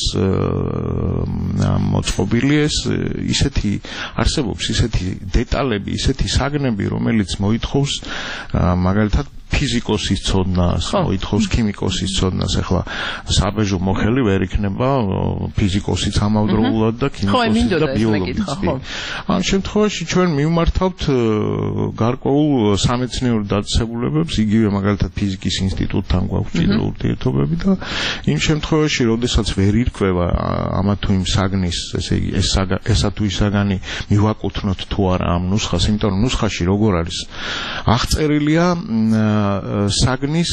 მოწყობილი ეს ისეთი არსებობს ისეთი დეტალები, ისეთი საგნები, რომელიც მოითხოვს მაგალითად ფიზიკოსის ცოდნას, მოითხოვს ქიმიკოსის ცოდნას, ახლა საბეჟო მოხელი ვერ იქნება ფიზიკოსიც ამავდროულად და ქიმიკოსიც და ბიოლოგიც. ამ შემთხვევაში ჩვენ მივმართავთ გარკვეულ სამეცნიერო დაწესებულებებს, იგივე მაგალითად ფიზიკის ინსტიტუტთან გვაქვს ჭიდრო ურთიერთობები და იმ შემთხვევაში, როდესაც ვერ ირკვევა ამა თუ იმ საგნის, ესე იგი ესა თუ ის საგანი მივაკუთვნოთ თუ არა ამ ნუსხას, იმიტომ რომ ნუსხაში როგორ არის აღწერილია საგნის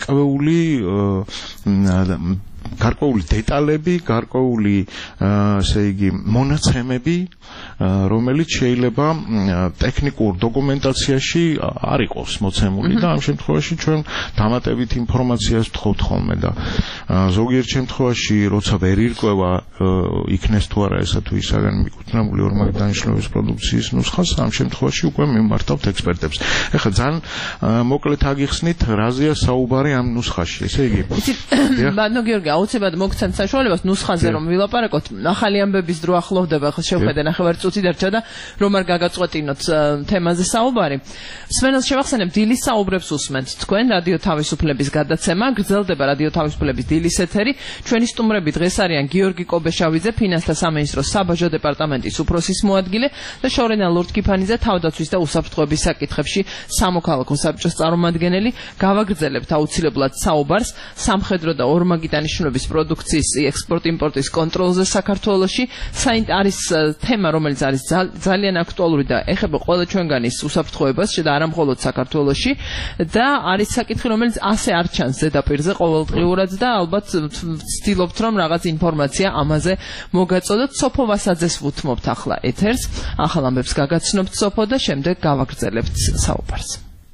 გარკვეული დეტალები, გარკვეული ესე იგი მონაცემები, რომელიც შეიძლება ტექნიკურ დოკუმენტაციაში არ იყოს მოცემული და ამ შემთხვევაში ჩვენ დამატებით ინფორმაციას ვთხოვთ ხოლმე და ზოგიერთ შემთხვევაში როცა ვერ ირკვევა იქნეს თუ არა ესა თუ ის საგანი მიკუთვნებული ორმაგი დანიშნულების პროდუქციის ნუსხას, ამ შემთხვევაში უკვე მიმართავთ ექსპერტებს. ეხლა ძალიან მოკლედ აგიხსნით, რაზეა საუბარი ამ ნუსხაში, ესე იგი. ბატონო გიორგი, აუცილებლად მოგცემთ საშუალებას ნუსხაზე რომ ვილაპარაკოთ. ახალი ამბების დრო ახლოვდება, ხო შევხედე ნახევარი წუთი დარჩა და რომ არ გაგაწყვეტინოთ თემაზე საუბარი. მსმენელს შევახსენებ, დილის საუბრებს უსმენთ თქვენ რადიო თავისუფლების გადაცემა, გრძელდება რადიო თავისუფლების დილის ეთერი. ჩვენი სტუმრები დღეს არიან გიორგი კობეშავიძე, ფინანსთა სამინისტროს საბაჟო დეპარტამენტის უფროსის მოადგილე და შორენა ლორდ-კიფანიძე, თავდაცვის და უსაფრთხოების საკითხებში სამოქალაქო საბჭოს წარმომადგენელი. გავაგრძელებთ აუცილებლად საუბარს სამხედრო და ორმაგი დანიშნულების პროდუქციის ექსპორტ-იმპორტის კონტროლზე საქართველოში. არის თემა, რომელიც არის ძალიან აქტუალური და ეხება ყველა ჩვენგანის უსაფრთხოებას და არა მხოლოდ საქართველოში და არის საკითხი, რომელიც ასე არ ჩანს ზედაპირზე ყოველდღიურად და ალბათ ვცდილობთ რომ რაღაც ინფორმაცია ამაზე მოგაწოდოთ. სოფო ვასაძეს ვუთმობთ ახლა ეთერს. ახალ ამბებს გაგაცნობთ სოფო და შემდეგ გავაგრძელებთ საუბარს.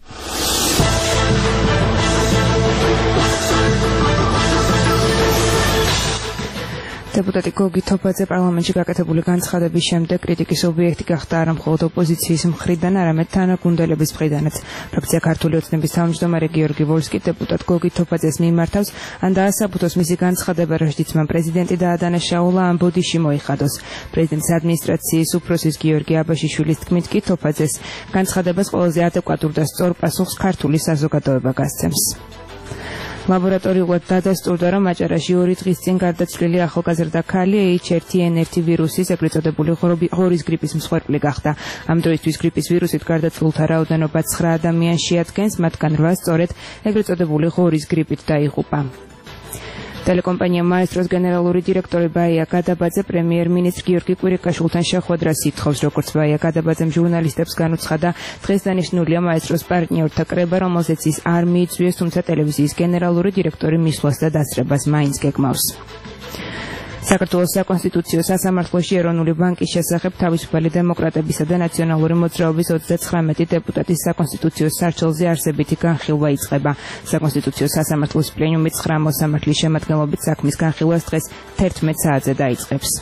Deputati Gogi Topadzė parlamentში გაკეთებული განცხადების შემდეგ კრიტიკის ობიექტი გახდა არა მხოლოდ ოპოზიციის მხრიდან, არამედ თანაგუნდელების მხრიდანაც. ფრაქცია ქართული ოცნების თავმჯდომარე გიორგი ვოლსკი დეპუტატ გოგი თოფაძეს მიმართავს, ან დაასაბუთოს მისი განცხადება, რაშიც მან პრეზიდენტი დაადანაშაულა, ან ბოდიში მოიხადოს. პრეზიდენტის ადმინისტრაციის უფროსის გიორგი აბაშიშვილის თქმით კი თოფაძეს განცხადებას ყველაზე ადეკვატურ და სწორ პასუხს ქართული საზოგადოება გასცემს. ლაბორატორიულად დადასტურდა, რომ აჭარაში 2 დღის წინ გარდაცვლილი ახალგაზრდა ქალი H1N1 ვირუსის, ეგრეთ წოდებული ღორის გრიპის მსხვერპლი გახდა. ამ დროისთვის გრიპის ვირუსით გარდაცვლულთა რაოდენობა 9 ადამიანს შეადგენს, მათგან 8 სწორედ ეგრეთ წოდებული ღორის გრიპით დაიღუპა. Telecompanija Maestros generალური დირექტორი ბაია გადაბაძე პრემიერ-მინისტრ გიორგი კვირიკაშვილთან შეხვედრას ითხოვს, როგორც ბაია გადაბაძემ ჟურნალისტებს განუცხადა, დღეს დანიშნულია Maestros პარტნიორთა კრება, რომელზეც ის არ მიიწვიეს, თუმცა ტელევიზიის გენერალური დირექტორი მისვლას და დასწრებას მაინც გეგმავს. საქართველოს საკონსტიტუციო სასამართლოში ეროვნული ბანკის შესახებ თავისუფალი დემოკრატებისა და ნაციონალური მოძრაობის 39 დეპუტატის საკონსტიტუციო სარჩელზე არსებითი განხილვა იწყება. საკონსტიტუციო სასამართლოს პლენუმი 9 მოსამართლის შემადგენლობით საქმის განხილვას დღეს 11 საათზე დაიწყებს.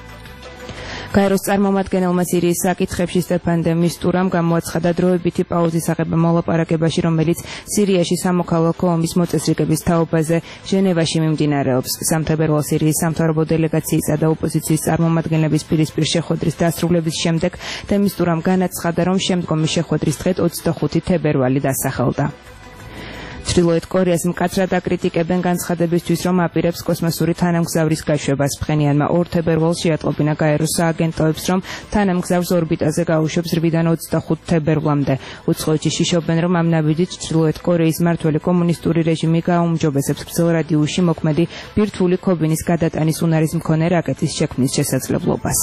გაეროს წარმომადგენელმა სირიის საკითხებში სტეფან დე მისტურამ გამოაცხადა დროებითი პაუზის აღება მოლაპარაკებაში, რომელიც სირიაში სამოქალაქო ომის მოწესრიგების თაობაზე ჟენევაში მიმდინარეობს. სამთავრობო სირიის სამთავრობო დელეგაციისა და ოპოზიციის წარმომადგენლების პირისპირ შეხვედრის დასრულების შემდეგ დე მისტურამ განაცხადა, რომ შემდგომი შეხვედრის დღე 25 თებერვალი დასახელდა. ჩრდილოეთ კორეას მკაცრად აკრიტიკებენ განცხადებისთვის, რომ აპირებს კოსმოსური თანამგზავრის გაშვებას. ფხენიანმა 2 თებერვალს შეატყობინა გაეროს სააგენტოებს, რომ თანამგზავრს ორბიტაზე გაუშვებს 8-დან 25 თებერვლამდე. უცხოეთში შიშობენ, რომ ამ ნაბიჯით ჩრდილოეთ კორეის მმართველი კომუნისტური რეჟიმი გაუმჯობესებს გრძელ რადიუსში მოქმედი ბირთვული ქობინის გადატანის უნარის მქონე რაკეტის შექმნის შესაძლებლობას.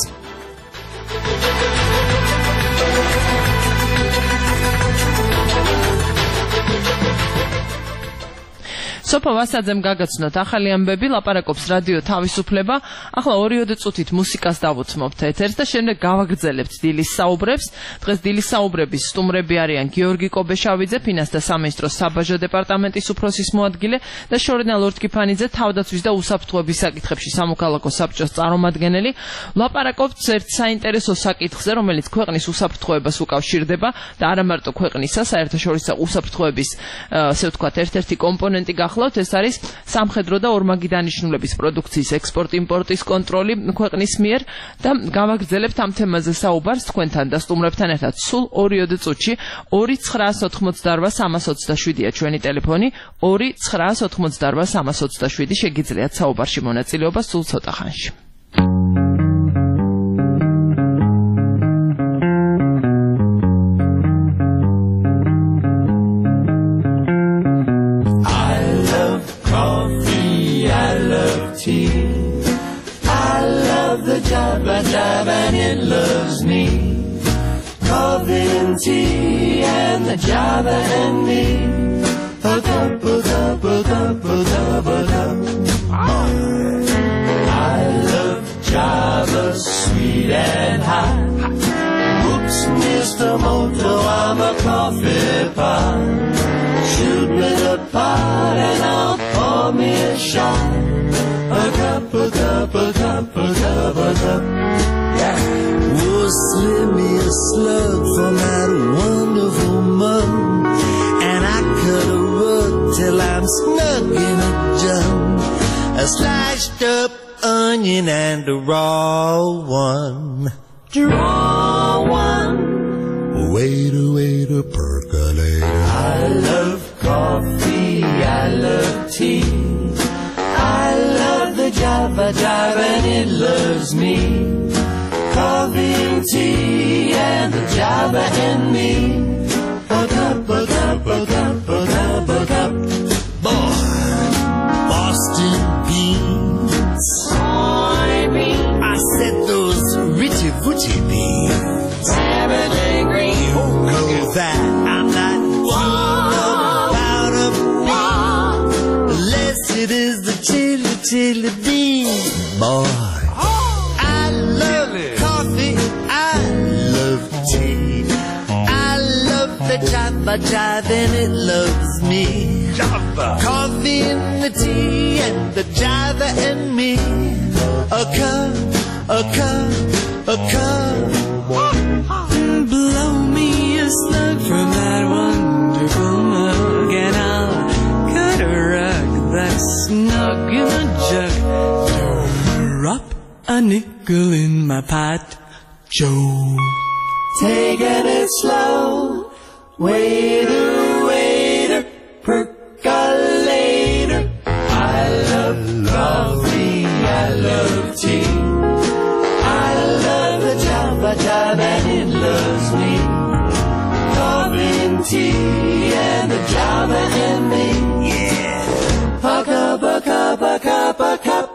სოფო ვასაძემ გაგაცნოთ ახალი ამბები, ლაპარაკობს რადიო თავისუფლება. ახლა 2 წუთით მუსიკას დავუთმობთ ეთერს და შემდეგ გავაგრძელებთ დილის საუბრებს. დღეს დილის საუბრების სტუმრები არიან გიორგი კობეშავიძე, ფინანსთა სამინისტროს საბაჟო დეპარტამენტის უფროსის მოადგილე და შორენა ლორდ-კიფანიძე, თავდაცვის და უსაფრთხოების საკითხებში სამოქალაქო საბჭოს წარმომადგენელი. ლაპარაკობთ ერთ საინტერესო საკითხზე, რომელიც ქვეყნის უსაფრთხოებას უკავშირდება და არა მარტო ქვეყნისა, საერთაშორისო უსაფრთხოების, ასე ვთქვათ, ერთ-ერთი კომპონენტი გახლავთ. ეს არის სამხედრო და ორმაგი დანიშნულების პროდუქციის ექსპორტ-იმპორტის კონტროლი ქვეყნის მიერ და გავაგრძელებთ ამ თემაზე საუბარს თქვენთან და სტუმრებთან ერთად სულ 2 წუთში. 2988327-ია ჩვენი ტელეფონი, 2988327 შეგიძლიათ საუბარში მონაწილეობა სულ ცოტა ხანში. I love the Java and it loves me. Coffee and tea and the Java and me. Hook up, hook up, hook up, hook up, hook up. I love Java, sweet and hot. Whoops, Mr. Moto, I'm a coffee pot. Shoot me the pot and I'll pour me a shot. A cup, a cup, a cup, a cup, a cup. Yeah. Oh, slip me a slug from that wonderful mug, and I cut a rug till I'm snug in a jug. sliced up onion and a raw one. Draw one. Waiter, percolator. I love coffee, I love tea. I love the Java Jive and it loves me. Coffee and tea and the Java and me. A cup, a cup, a cup, a cup, a cup. Boy, Boston beans. Soybeans. I said those richy richy beans. Everything green. You know that I'm not about a bean. Unless it is the chili bean. Boy, I love coffee. I love tea. I love the Java Jive and it loves me. Java. Coffee and the tea and the Java and me. A cup, a cup, a cup. Blow me a slug from that wonderful mug and I'll cut a rug that's snug in a jug. Drop a nickel in my pot, Joe. Taking it slow. Waiter, percolator. I love coffee, I love tea. I love the Java Jive and it loves me. Coffee and tea and the Java and me. Yeah. A cup, a cup, a cup, a cup.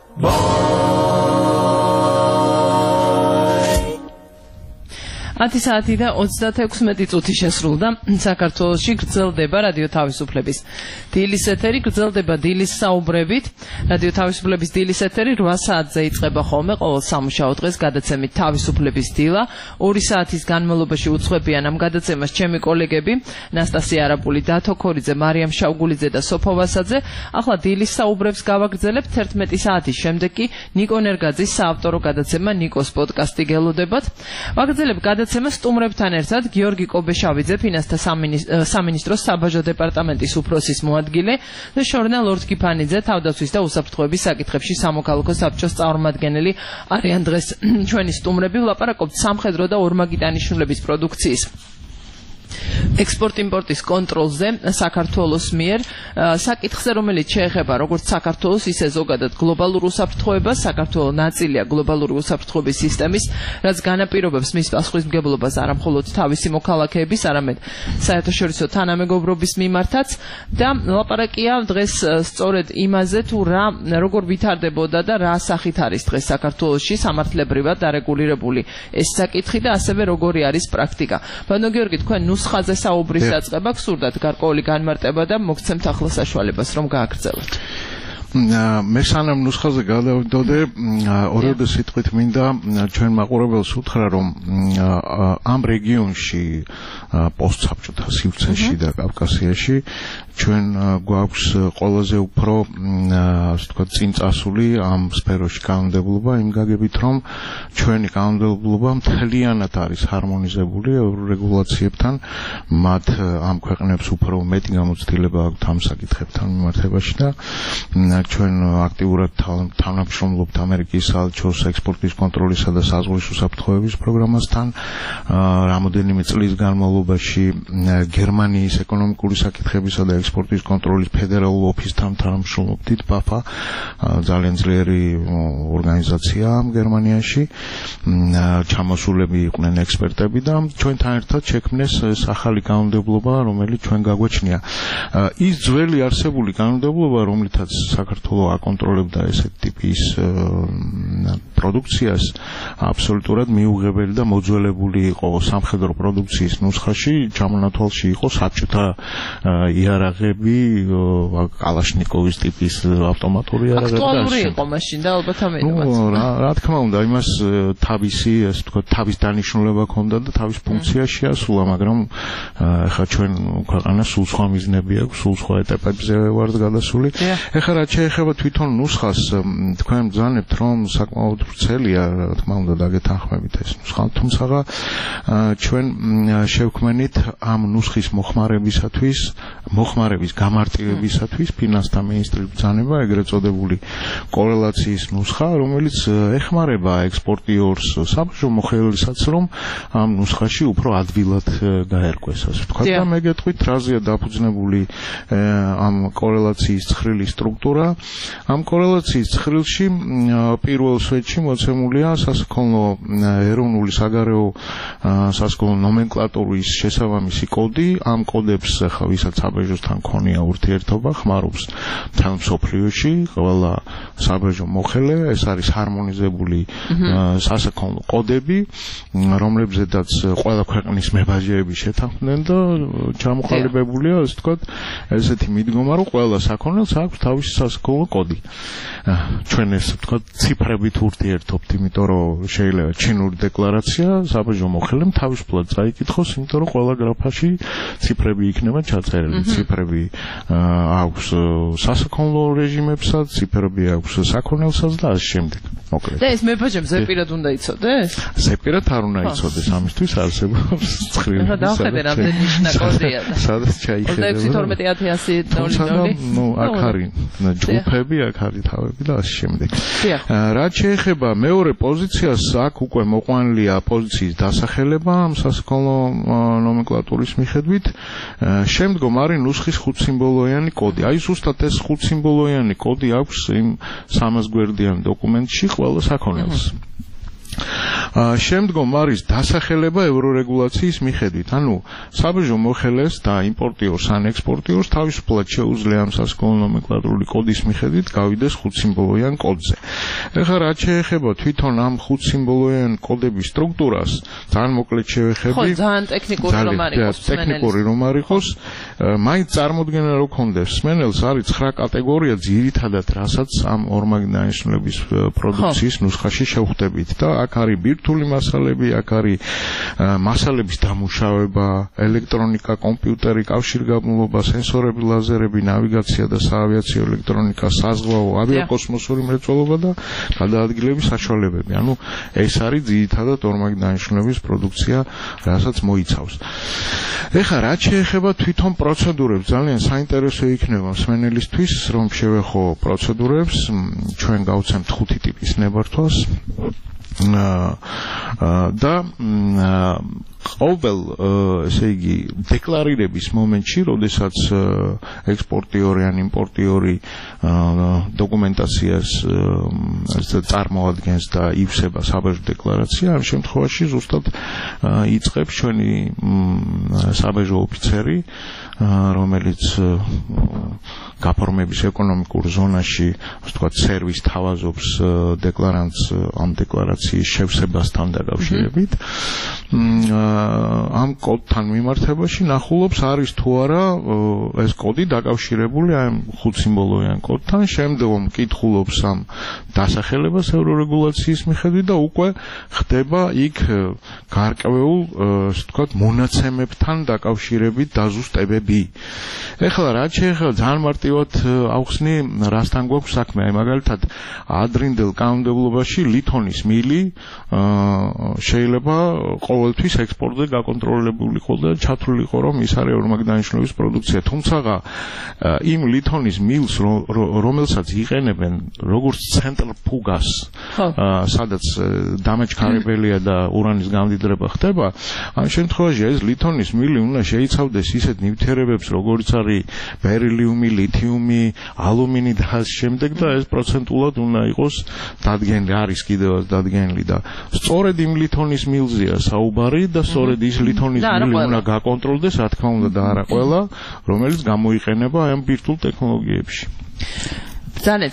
Ati saati და 36 წუთი შესრულდა საქართველოში გრძელდება რადიო თავისუფლების დილის ეთერი გრძელდება დილის საუბრებით რადიო თავისუფლების დილის ეთერი 8 საათზე იწყება ხოლმე ყოველ სამუშაო დღეს გადაცემით თავისუფლების დილა 2 საათის განმავლობაში უძღვებიან ამ გადაცემას ჩემი კოლეგები ნასტასია არაპული დათო ქორიძე მარიამ შავგულიძე და სოფო ვასაძე ახლა დილის საუბრებს გავაგრძელებთ 11 საათის შემდეგ კი ნიკო ნერგაძის საავტორო გადაცემა ნიკოს პოდკასტი გელოდებათ ვაგრძელებ გადაცემას სტუმრებთან ერთად გიორგი კობეშავიძე ფინანსთა სამინისტროს საბაჟო დეპარტამენტის უფროსის მოადგილე და შორნა ლორდ-კიფანიძე თავდაცვის და უსაფრთხოების საკითხებში სამოქალაქო საბჭოს წარმომადგენელი არიან დღეს ჩვენი სტუმრები ვლაპარაკობთ სამხედრო და ორმაგი დანიშნულების პროდუქციის ექსპორტ-იმპორტის კონტროლზე საქართველოს მიერ საკითხზე რომელიც შეეხება როგორც საქართველოს ისე ზოგადად გლობალურ უსაფრთხოებას საქართველოს ნაწილია გლობალური უსაფრთხოების სისტემის რაც განაპირობებს მის პასუხისმგებლობას არა მხოლოდ თავისი მოქალაქეების არამედ საერთაშორისო თანამეგობრობის მიმართაც და ლაპარაკია დღეს სწორედ იმაზე თუ როგორ ვითარდებოდა და რა სახით არის დღეს საქართველოში სამართლებრივად დარეგულირებული ეს საკითხი და ასევე როგორი არის პრაქტიკა ბანო გიორგი თქვენ ნუსხაზე საუბრის დაწყება გსურდათ გარკვეული განმარტება და მოგცემთ ახლა საშუალებას რომ გააგრძელოთ მე სანამ ნუსხაზე გადავიდოდე ორეოდე სიტყვით მინდა ჩვენ მაყურებელს უთხრა რომ ამ რეგიონში პოსტსაბჭოთა სივრცეში და კავკასიაში ჩვენ გვაქვს ყველაზე უფრო ასე ვთქვათ წინწასული ამ სფეროში კანონმდებლობა იმ გაგებით რომ ჩვენი კანონმდებლობა მთლიანად არის ჰარმონიზებული რეგულაციებთან მათ ამ ქვეყნებს უფრო მეტი გამოცდილება აქვთ ამ საკითხებთან მიმართებაში და ჩვენ აქტიურად თანამშრომლობთ ამერიკის საელჩოს ექსპორტის კონტროლისა და საზღვრის უსაფრთხოების პროგრამასთან რამოდენიმე წლის განმავლობაში გერმანიის ეკონომიკური საკითხებისა და ექსპორტის კონტროლის ფედერალურ ოფისთან თანამშრომლობთ BAFA ძალიან ძლიერი ორგანიზაცია გერმანიაში ჩამოსულები იყვნენ ექსპერტები და ჩვენთან ერთად შექმნეს ეს ახალი კანონმდებლობა რომელიც ჩვენ გაგვაჩნია ის ძველი არსებული კანონმდებლობა რომლითაც საქართველოს აკონტროლებდა ესეთ ტიპის პროდუქციას აბსოლუტურად მიუღებელი და მოძველებული იყო სამხედრო პროდუქციის ნუსხაში ჩამონათვალში იყო საბჭოთა იარაღები კალაშნიკოვის ტიპის ავტომატური იარაღები აქტუალური იყო მაშინ და ალბათ ამიტომაც რა თქმა უნდა იმას თავისი ასე ვთქვათ თავის დანიშნულება ჰქონდა და თავის ფუნქცია შეასრულა მაგრამ ახლა ჩვენ ქვეყანას სულ სხვა მიზნები აქვს სულ სხვა ეტაპებზე ვართ გადასული ახლა რაც შეეხება თვითონ ნუსხას, თქვენ ბრძანებთ, რომ საკმაოდ ვრცელია, რა თქმა უნდა, დაგეთანხმებით ეს ნუსხა, თუმცა ჩვენ შევქმნით ამ ნუსხის მოხმარების გამარტივებისათვის ფინანსთა მინისტრის ბრძანება, ეგრეთ წოდებული კორელაციის ნუსხა, რომელიც ეხმარება ექსპორტიორს, საბჭო მოხელესაც, რომ ამ ნუსხაში უფრო ადვილად გაერკვეს, ასე ვთქვათ, და მე გეტყვით, რაზეა დაფუძნებული ამ კორელაციის ცხრილი სტრუქტურა. ამ კორელაციის ცხრილში პირველ სვეტში მოცემულია სასაქონლო ეროვნული საგარეო სასაქონლო ნომენკლატურის შესაბამისი კოდი. ამ კოდებს ახლა ვისაც საბეჭდოსთან ქონია ურთიერთობა, ხმარობს თან მსოფლიოში ყველა საბეჭდო მოხელე, ეს არის ჰარმონიზებული სასაქონლო კოდები, რომლებზედაც ყველა ქვეყნის მებაჟეები შეთანხმდნენ და ჩამოყალიბებულია, ასე ვთქვათ, ესეთი მიდგომა, რომ ყველა საქონელს აქვს თავისი სასაქონლო კოდი. ჩვენ ეს ვთქვათ ციფრებით ურთიერთობთ, იმიტომ რომ შეიძლება ჩინური დეკლარაცია საბეჭდო მოხელემ თავისუფლად წაიკითხოს, იმიტომ რომ ყველა გრაფაში ციფრები იქნება ჩაწერილი. ციფრები აქვს სასაქონლო რეჟიმებსაც, ციფრები აქვს საქონელსაც და ასე შემდეგ. მოკლედ. და ეს მებაჟემ ზეპირად უნდა იცოდეს? ზეპირად არ უნდა იცოდეს, ამისთვის არსებობს ცხრილი. რა დავხედე რამდენი ნიშნა კოდია და. სადაც ჩაიხედება. 6121000. ნუ აქ არის ჯგუფები, აქ არის თავები და ასე შემდეგ. რაც შეეხება მეორე პოზიციას, აქ უკვე მოყვანილია პოზიციის დასახელება ამ სასაქონლო ნომენკლატურის მიხედვით. შემდგომ არის ნუსხის 5 სიმბოლოიანი კოდი. აი ზუსტად ეს 5 სიმბოლოიანი კოდი აქვს იმ 300 გვერდიან დოკუმენტში ყველა საქონელს. შემდგომ არის დასახელება ევრორეგულაციის მიხედვით. ანუ საბეჭდო მოხელეს და იმპორტიორს ან ექსპორტიორს თავისუფლად შეუძლია ამ სასაქონლო ნომენკლატურული კოდის მიხედვით გავიდეს 5 სიმბოლოიან კოდზე. ეხლა რაც შეეხება თვითონ ამ 5 სიმბოლოიან კოდების სტრუქტურას, ძალიან მოკლედ შევეხები. ხო, ძალიან ტექნიკური რომ არ იყოს. ტექნიკური რომ არ იყოს, მაინც წარმოდგენა რო ქონდეს მსმენელს, არის 9 კატეგორია ძირითადად, რასაც ამ ორმაგი დანიშნულების პროდუქციის ნუსხაში შევხვდებით და აქ არის ბირთვული მასალები, აქ არის მასალების დამუშავება, ელექტრონიკა, კომპიუტერი, კავშირგაბმულობა, სენსორები, ლაზერები, ნავიგაცია და საავიაციო ელექტრონიკა, საზღვაო, ავიაკოსმოსური მრეწველობა და გადაადგილების საშუალებები. ანუ ეს არის ძირითადად ორმაგი დანიშნულების პროდუქცია, რასაც მოიცავს. ეხლა რაც შეეხება თვითონ პროცედურებს, ძალიან საინტერესო იქნება მსმენელისთვის, რომ შევეხო პროცედურებს, ჩვენ გავცემთ 5 ტიპის ნებართვას. და ყოველ ესე იგი დეკლარირების მომენტში, როდესაც ექსპორტიორი ან იმპორტიორი დოკუმენტაციას წარმოადგენს და ივსება საბეჭდო დეკლარაცია, ამ შემთხვევაში ზუსტად იწყებს ჩვენი საბეჭდო ოფიცერი, რომელიც გაფორმების ეკონომიკურ ზონაში, ასე ვთქვათ, სერვის თავაზობს დეკლარანტს ამ დეკლარაციის შევსებასთან დაკავშირებით. ამ კოდთან მიმართებაში ნახულობს არის თუ არა ეს კოდი დაკავშირებული ამ 5 სიმბოლოიან კოდთან. შემდგომ კითხულობს ამ დასახელებას ევრორეგულაციის მიხედვით და უკვე ხდება იქ გარკვეულ, ასე ვთქვათ, მონაცემებთან დაკავშირებით დაზუსტებები. ეხლა რაც შეეხება ძალიან მარტივად ავხსნი, რასთან გვაქვს საქმე. აი მაგალითად, ადრინდელ კანონმდებლობაში ლითონის მილი შეიძლება ყოველთვის ექსპორტზე გაკონტროლებული იყო და ჩათვლილიყო, რომ ის არის ორმაგი დანიშნულების პროდუქცია. თუმცა იმ ლითონის მილს, რომელსაც იყენებენ როგორც ცენტრფუგას, სადაც დამაჩქარებელია და ურანის გამდიდრება ხდება, ამ შემთხვევაში ეს ლითონის მილი უნდა შეიცავდეს ისეთ ნივთიერებებს, როგორც არის ბერილიუმი, ლითიუმი, ალუმინი და ამ შემდეგ და ეს პროცენტულად უნდა იყოს დადგენილი, არის კიდევაც დადგენილი და სწორედ იმ ლითონის მილზეა საუბარი და სწორედ ის ლითონის მილი უნდა გაკონტროლდეს, რა თქმა უნდა და არა ყველა, რომელიც გამოიყენება ამ ბირთვულ ტექნოლოგიებში. ძალიან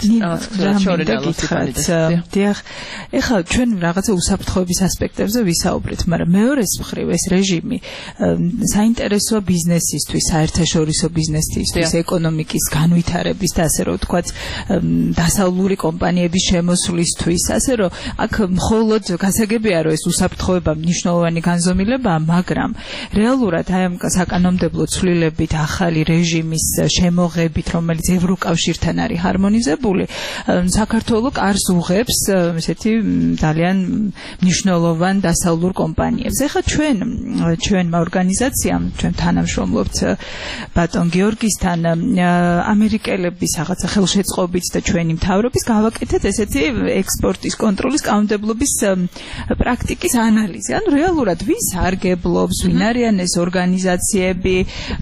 დიახ, ეხლა ჩვენ რაღაცა უსაფრთხოების ასპექტებზე ვისაუბრეთ, მაგრამ მეორეს მხრივ ეს რეჟიმი საინტერესოა ბიზნესისთვის, საერთაშორისო ბიზნესისთვის, ეკონომიკის განვითარების და ასე რომ ვთქვათ, დასავლური კომპანიების შემოსვლისთვის, ასე რომ აქ მხოლოდ გასაგებია, რომ ეს უსაფრთხოება მნიშვნელოვანი განზომილებაა, მაგრამ რეალურად აი ამ საკანონმდებლო ცვლილებით, ახალი რეჟიმის შემოღებით, რომელიც ევროკავშირთან არის ჰარმონიზებული, სინქრონიზებული საქართველოს კარს უღებს ესეთი ძალიან მნიშვნელოვან დასავლურ კომპანიებს. ეხლა ჩვენმა ორგანიზაციამ ჩვენ თანამშრომლობთ ბატონ გიორგისთან ამერიკელების რაღაცა ხელშეწყობით და ჩვენი მთავრობის გავაკეთეთ ესეთი ექსპორტის კონტროლის კანონმდებლობის პრაქტიკის ანალიზი. ანუ რეალურად ვის არგებლობს, ვინ არიან ეს ორგანიზაციები,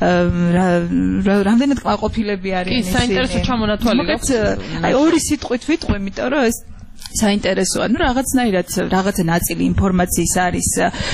რამდენად კმაყოფილები არიან ესენი. კი, საინტერესო ჩამონათვალი გაქვს. აი ორი სიტყვით ვიტყვი, იმიტომ რომ ეს საინტერესოა. ნუ რაღაცა ნაწილი ინფორმაციის არის,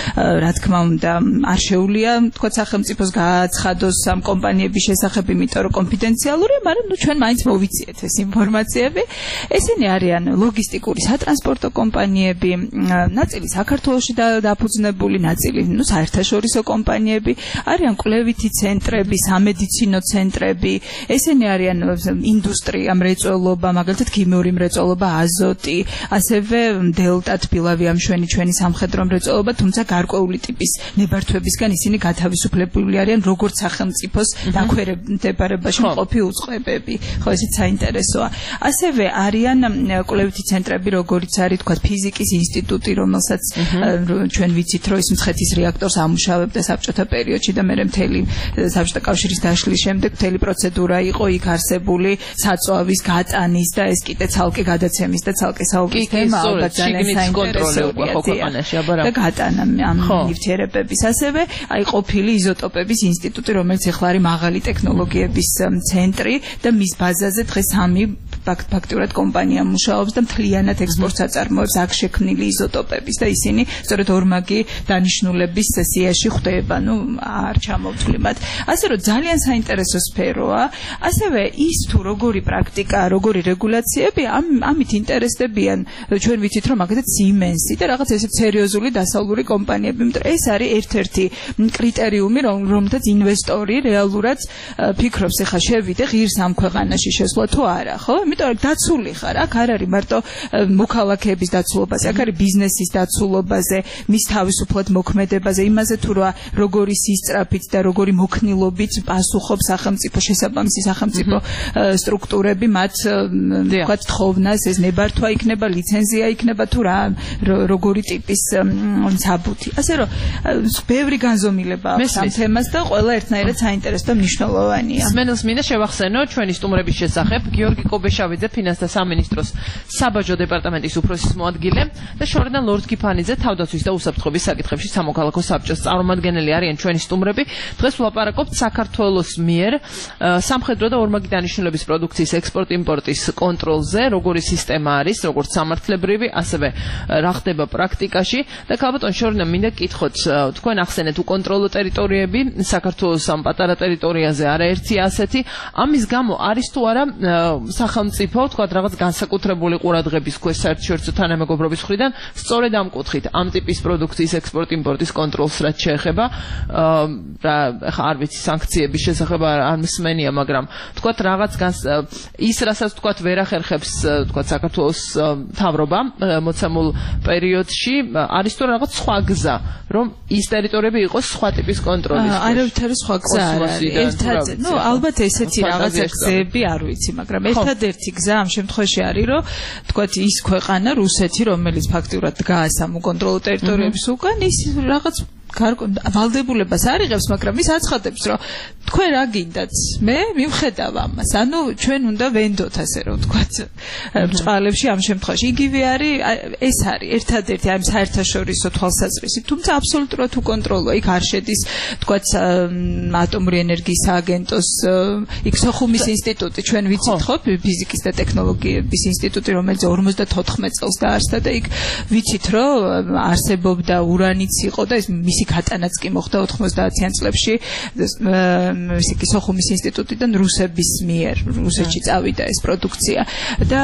რა თქმა უნდა, არ შეუძლია თქვა სახელმწიფოს გააცხადოს ამ კომპანიების შესახებ, იმიტომ რომ კონფიდენციალურია, მაგრამ ნუ ჩვენ მაინც მოვიციეთ ეს ინფორმაციები. ესენი არიან ლოგისტიკური სატრანსპორტო კომპანიები, ნაწილი საქართველოში დაფუძნებული, ნაწილი ნუ საერთაშორისო კომპანიები, არიან კვლევითი ცენტრები, სამედიცინო ცენტრები, ესენი არიან ინდუსტრია, მრეწველობა, მაგალითად ქიმიური მრეწველობა, აზოტი, ასევე დელტა თბილავი ამშვენი ჩვენი სამხედრო მრეწველობა, თუმცა გარკვეული ტიპის ნებართვებისგან ისინი გათავისუფლებული არიან როგორც სახელმწიფოს დაქვემდებარებაში მყოფი უწყებები. ხო, ესეც საინტერესოა. ასევე არიან კვლევითი ცენტრები, როგორც არის თქვა ფიზიკის ინსტიტუტი, რომელსაც ჩვენ ვიცით, რომ ის მცხეთის რეაქტორს ამუშავებდა საბჭოთა პერიოდში და მერე მთელი საბჭოთა კავშირის დაშლის შემდეგ მთელი პროცედურა იყო იქ არსებული საწვავის გატანის და ეს კიდე ცალკე გადაცემის და ცალკე საუბრის თემა ალბათ ძალიან საინტერესოა და გატანა ამ ნივთიერებების. ასევე აი ყოფილი იზოტოპების ინსტიტუტი, რომელიც ახლა არის მაღალი ტექნოლოგიების ცენტრი და მის ბაზაზე დღეს 3 ფაქტიურად კომპანია მუშაობს და მთლიანად ექსპორტს აწარმოებს აქ შექმნილი იზოტოპების და ისინი სწორედ ორმაგი დანიშნულების სესიაში ხვდება, ნუ არ ჩამოვთვლი მათ. ასე რომ ძალიან საინტერესო სფეროა. ასევე ის თუ როგორი პრაქტიკა, როგორი რეგულაციები ამით ინტერესდებიან. ჩვენ ვიცით რომ მაგალითად Siemens-ი და რაღაც ესეთ სერიოზული დასავლური კომპანიები, იმიტომ ეს არის ერთ-ერთი კრიტერიუმი, რომელთაც ინვესტორი რეალურად ფიქრობს, ეხლა შევიდე ღირს ამ ქვეყანაში შესვლა თუ არა, ხო? იმიტომ რომ დაცული ხარ, აქ არ არის მარტო მოქალაქეების დაცულობაზე, აქ არის ბიზნესის დაცულობაზე, მის თავისუფლად მოქმედებაზე, იმაზე თუ როგორი სისწრაფით და როგორი მოქნილობით პასუხობს სახელმწიფო შესაბამისი სახელმწიფო სტრუქტურები მათ ვთქვათ თხოვნას, ეს ნებართვა იქნება, ლიცენზია იქნება თუ როგორი ტიპის საბუთი. ასე რომ ბევრი განზომილება აქვს ამ თემას და ყველა ერთნაირად საინტერესო და მნიშვნელოვანია. სმენელს მინდა შევახსენო ჩვენი სტუმრების შესახებ გიორგი კობეშავიძე, ფინანსთა სამინისტროს საბაჟო დეპარტამენტის უფროსის მოადგილე და შორიდან ლორდ კიფანიძე, თავდაცვის და უსაფრთხოების საკითხებში სამოქალაქო საბჭოს წარმომადგენელი არიან ჩვენი სტუმრები. დღეს ვლაპარაკობთ საქართველოს მიერ სამხედრო და ორმაგი დანიშნულების პროდუქციის ექსპორტ-იმპორტის კონტროლზე, როგორი სისტემა არის, როგორც სამართლებრივი, ასევე რა ხდება პრაქტიკაში და ქალბატონ შორიდან მინდა გკითხოთ, თქვენ ახსენეთ უკონტროლო ტერიტორიები საქართველოს ამ პატარა ტერიტორიაზე არაერთი ასეთი, ამის გამო არის თუ არა სახელმწიფო, თქვათ რაღაც განსაკუთრებული ყურადღების ქვეშ საერთაშორისო თანამეგობრობის მხრიდან სწორედ ამ კუთხით, ამ ტიპის პროდუქციის ექსპორტ-იმპორტის კონტროლს რაც შეეხება, ახლა არ ვიცი სანქციების შესახებ არ მსმენია, მაგრამ თქვათ რაღაც ის რასაც თქვათ ვერ ახერხებს თქვათ საქართველოს მთავრობა მოცემულ პერიოდში, არის თუ რაღაც სხვა გზა, რომ ის ტერიტორიები იყოს სხვა ტიპის კონტროლის ქვეშ? არავითარი სხვა გზა არ არის. ნუ ალბათ ესეთი რაღაცა გზები არ ვიცი, მაგრამ ერთადერთი გზა ამ შემთხვევაში არის, რომ თქვათ ის ქვეყანა რუსეთი, რომელიც ფაქტიურად დგას ამ უკონტროლო ტერიტორიების უკან, ის რაღაც ვალდებულებას არიღებს, მაგრამ ის აცხადებს, რომ თქვენ რა გინდათ, მე მივხედავ ამას. ანუ ჩვენ უნდა ვენდოთ, ასე რომ ვთქვათ, ბჭყალებში ამ შემთხვევაში. იგივე არის, ეს არის ერთადერთი ამ საერთაშორისო თვალსაზრისით, თუმცა აბსოლუტურად უკონტროლოა. იქ არ შედის, ვთქვათ, ატომური ენერგიის სააგენტოს, იქ სოხუმის ინსტიტუტი, ჩვენ ვიცით ხო, ფიზიკის და ტექნოლოგიების ინსტიტუტი, რომელიც 54 წელს დაარსდა და იქ ვიცით, რომ არსებობდა ურანიც იყო და ეს მისი გატანაც კი მოხდა 90-იან წლებში სოხუმის ინსტიტუტიდან რუსების მიერ, რუსეთში წავიდა ეს პროდუქცია და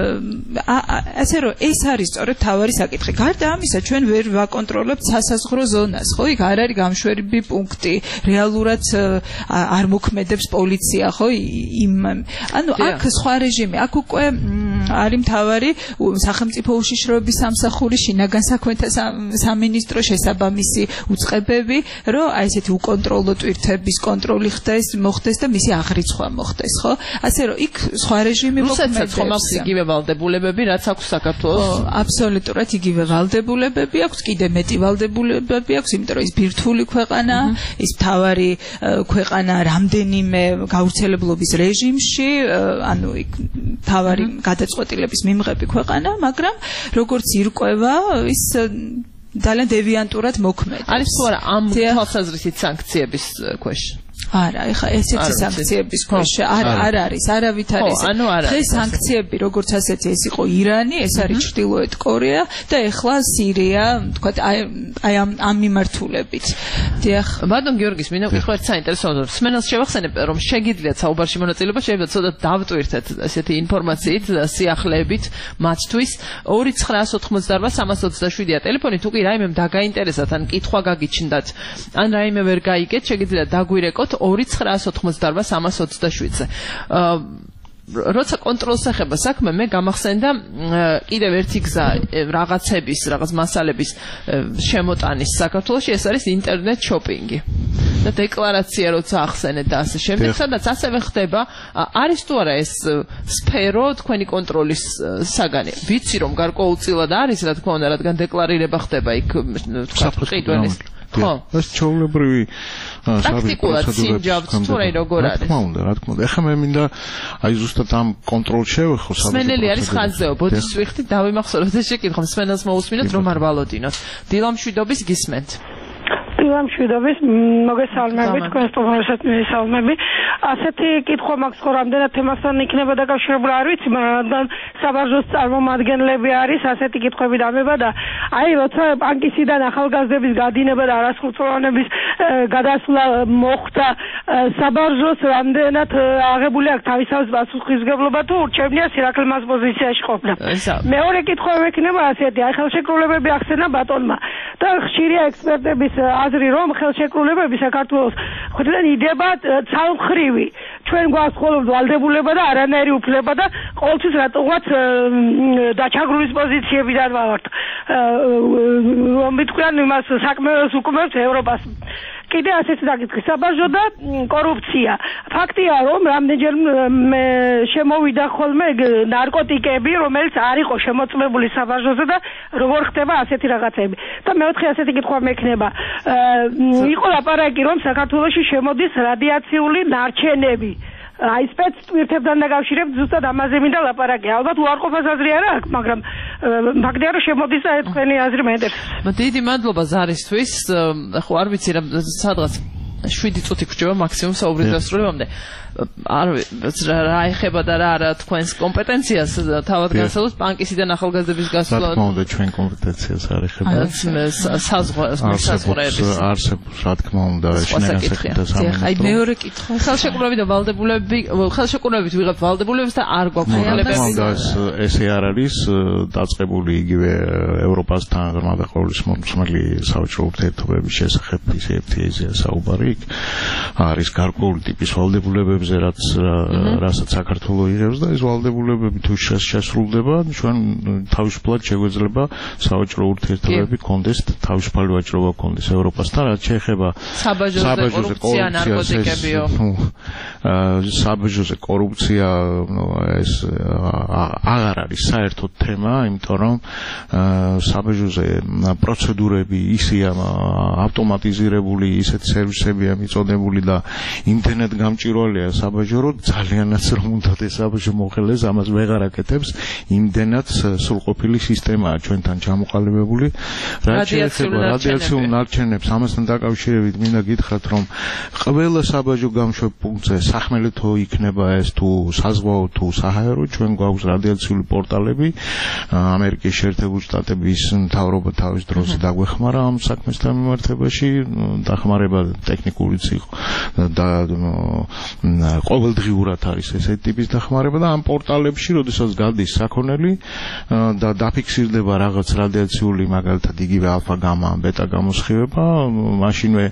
ასე რომ ეს არის სწორედ თავარი საკითხი. გარდა ამისა, ჩვენ ვერ ვაკონტროლებთ სასაზღვრო ზონას, ხო? იქ არ არის გამშვერები პუნქტი, რეალურად არ მოქმედებს პოლიცია, ხო? ანუ აქ სხვა რეჟიმი, აქ უკვე არის მთავარი სახელმწიფო უშიშროების სამსახური, შინაგან საქმეთა სამინისტრო, შესაბამისი უწყებები, რომ აი ესეთი უკონტროლო ტვირთების კონტროლი მოხდეს და მისი აღრიცხვა მოხდეს, ხო? ასე რომ იქ სხვა რეჟიმი მოქმედებს. რუსეთსაც ხომ აქვს იგივე ვალდებულებები, რაც აქვს საქართველოს? აბსოლუტურად იგივე ვალდებულებები აქვს, კიდე მეტი ვალდებულებები აქვს, იმიტომ რომ ის ბირთვული ქვეყანაა, ის მთავარი ქვეყანა რამდენიმე გავრცელებლობის რეჟიმში, ანუ იქ მთავარი გადაწყვეტილების მიმღები ქვეყანა, მაგრამ როგორც ირკვევა, ის ძალიან დევიანტურად მოქმედებს. არის თუ არა ამ თვალსაზრისით სანქციების ქვეშ? არა, ეხა ესეთი სანქციების ქვეშ არ არის, არავით არის. დღეს სანქციები როგორც ასეთი ეს იყო ირანი, ეს არის ჩრდილოეთ კორეა და ეხლა სირია, თქვათ აი ამ მიმართულებით. დიახ. ბატონ გიორგის, მინდა ვკითხო ერთ საინტერესო მსმენელს შევახსენებ, რომ შეგიძლიათ საუბარში მონაწილეობა, შეიძლება ცოტა დავტვირთეთ ესეთი ინფორმაციით, სიახლეებით მათთვის 2988327-ია ტელეფონი, თუ კი რაიმემ დაგაინტერესათ, ან კითხვა გაგიჩნდათ, ან რაიმე ვერ გაიგეთ, შეგიძლიათ დაგვირეკოთ 2988327-ზე. როცა კონტროლს ეხება საქმე, მე გამახსენდა კიდევ ერთი გზა რაღაცების, რაღაც მასალების შემოტანის საქართველოში, ეს არის ინტერნეტ შოპინგი. და დეკლარაცია როცა ახსენეთ და ასე შემდეგ, სადაც ასევე ხდება, არის თუ არა ეს სფერო თქვენი კონტროლის საგანი. ვიცი რომ გარკვეულწილად არის, რა თქმა უნდა, რადგან დეკლარირება ხდება იქ, თქვა ყიდვენის. ხო, ეს ჩაულებრივი პრაქტიკულად სიმჯავთ თუ როგორ არის? რა თქმა უნდა. ეხლა მე მინდა აი ზუსტად ამ კონტროლს შევეხო საბჭოთა მსმენელი არის ხაზზე, ბოდის ვიხდი, დავიმახსოვროთ ეს შეკითხვა. მსმენელს მოусმინოთ რომ არ ვალოდინოთ. დილამშვიდობის გისმენთ. დილამშვიდობის, მოგესალმებით, თქვენ სტუმრებსაც მისალმები. ასეთი კითხვა მაქვს, ხო რამდენად თემასთან იქნება დაკავშირებული, არ ვიცი, მაგრამ საბაჟოს წარმომადგენლები არის ასეთი კითხვები დამება და აი როცა პანკისიდან ახალგაზრდების გადინება და არასრულწლოვანების გადასვლა მოხდა, საბაჟოს რამდენად აღებული აქვს თავისთავად პასუხისმგებლობა თუ ურჩევნია სირაკლემას პოზიციაში ყოფნა. მეორე კითხვა ექნება ასეთი, აი ხელშეკრულებები ახსენა ბატონმა და ხშირია ექსპერტების აზრი, რომ ხელშეკრულებები საქართველოს მხრიდან იდება ცალმხრივი. ჩვენ გვაქვს მხოლოდ ვალდებულება და არანაირი უფლება და ყოველთვის რატოღაც დაჩაგრულის პოზიციებიდან ვართ. რომ თქვენ იმას საქმეს უკმევთ ევროპას. კიდე ასეთი დაგიწყი, საბაჟო და კორუფცია. ფაქტია, რომ რამდენჯერ შემოვიდა ხოლმე ნარკოტიკები, რომელიც არ იყო შემოწმებული საბაჟოზე და როგორ ხდება ასეთი რაღაცები. და მეოთხე ასეთი კითხვა მექნება. იყო ლაპარაკი, რომ საქართველოში შემოდის რადიაციული ნარჩენები. აი სპეცტვირთებთან დაკავშირებით ზუსტად ამაზე მინდა ლაპარაკი. ალბათ უარყოფას აზრი არ აქვს, მაგრამ ფაქტია რომ შემოდის და თქვენი აზრი მეინტერესებს. დიდი მადლობა ზარისთვის. ხო არ ვიცი რა სადღაც 7 წუთი გრჩება მაქსიმუმ საუბრის დასრულებამდე. რა ეხება და რა არა თქვენს კომპეტენციას თავად განსაზღვროს პანკისიდან ახალგაზრდების გასვლა. რა თქმა უნდა ჩვენ კომპეტენციას არ ეხება. საზღვრების არსებობს რა თქმა უნდა შინაგან საქმეთა სამინისტრო. აი მეორე კითხვა. ხელშეკრულებები და ვალდებულები, ხელშეკრულებით ვიღებთ ვალდებულებებს და არ გვაქვს ხელშეკრულებები. ესე არ არის დაწყებული იგივე ევროპასთან ღრმადაყოლის მომსმელი საავადმყოფო ურთიერთობების შესახებ FTA-ზე საუბარი. არის გარკვეული ტიპის ვალდებულებები რასაც საქართველოს იღებს და ეს ვალდებულებები თუ შესრულდება, ჩვენ თავისუფლად შეგვეძლება სავაჭრო ურთიერთობები გქონდეს, თავისუფალი ვაჭრობა გქონდეს ევროპასთან, რაც შეეხება საბაჟოზე კორუფცია, საბაჟოზე კორუფცია, ეს აღარ არის საერთო თემა, იმიტომ რომ საბაჟოზე პროცედურები ისეა ავტომატიზირებული, ისეთი სერვისებია მიწოდებული და იმდენად გამჭვირვალეა საბაჟო, რომ ძალიანაც რომ უნდა ეს საბაჟო მოხელეს, ამას ვეღარ აკეთებს, იმდენად სრულყოფილი სისტემაა ჩვენთან ჩამოყალიბებული. რაც შეეხება რადიაციულ ნარჩენებს, ამასთან დაკავშირებით მინდა გითხრათ, რომ ყველა საბაჟო გამშვებ პუნქტზე სახმელეთო იქნება ეს თუ საზღვაო თუ საჰაერო, ჩვენ გვაქვს რადიაციული პორტალები, ამერიკის შეერთებული შტატების მთავრობა თავის დროზე დაგვეხმარა ამ საქმესთან მიმართებაში, დახმარება ტექნიკურიც იყო და ყოველდღიურად არის ესეთი ტიპის დახმარება და ამ პორტალებში, როდესაც გადის საქონელი და დაფიქსირდება რაღაც რადიაციული, მაგალითად იგივე ალფა გამა, ბეტა გამოსხივება, მაშინვე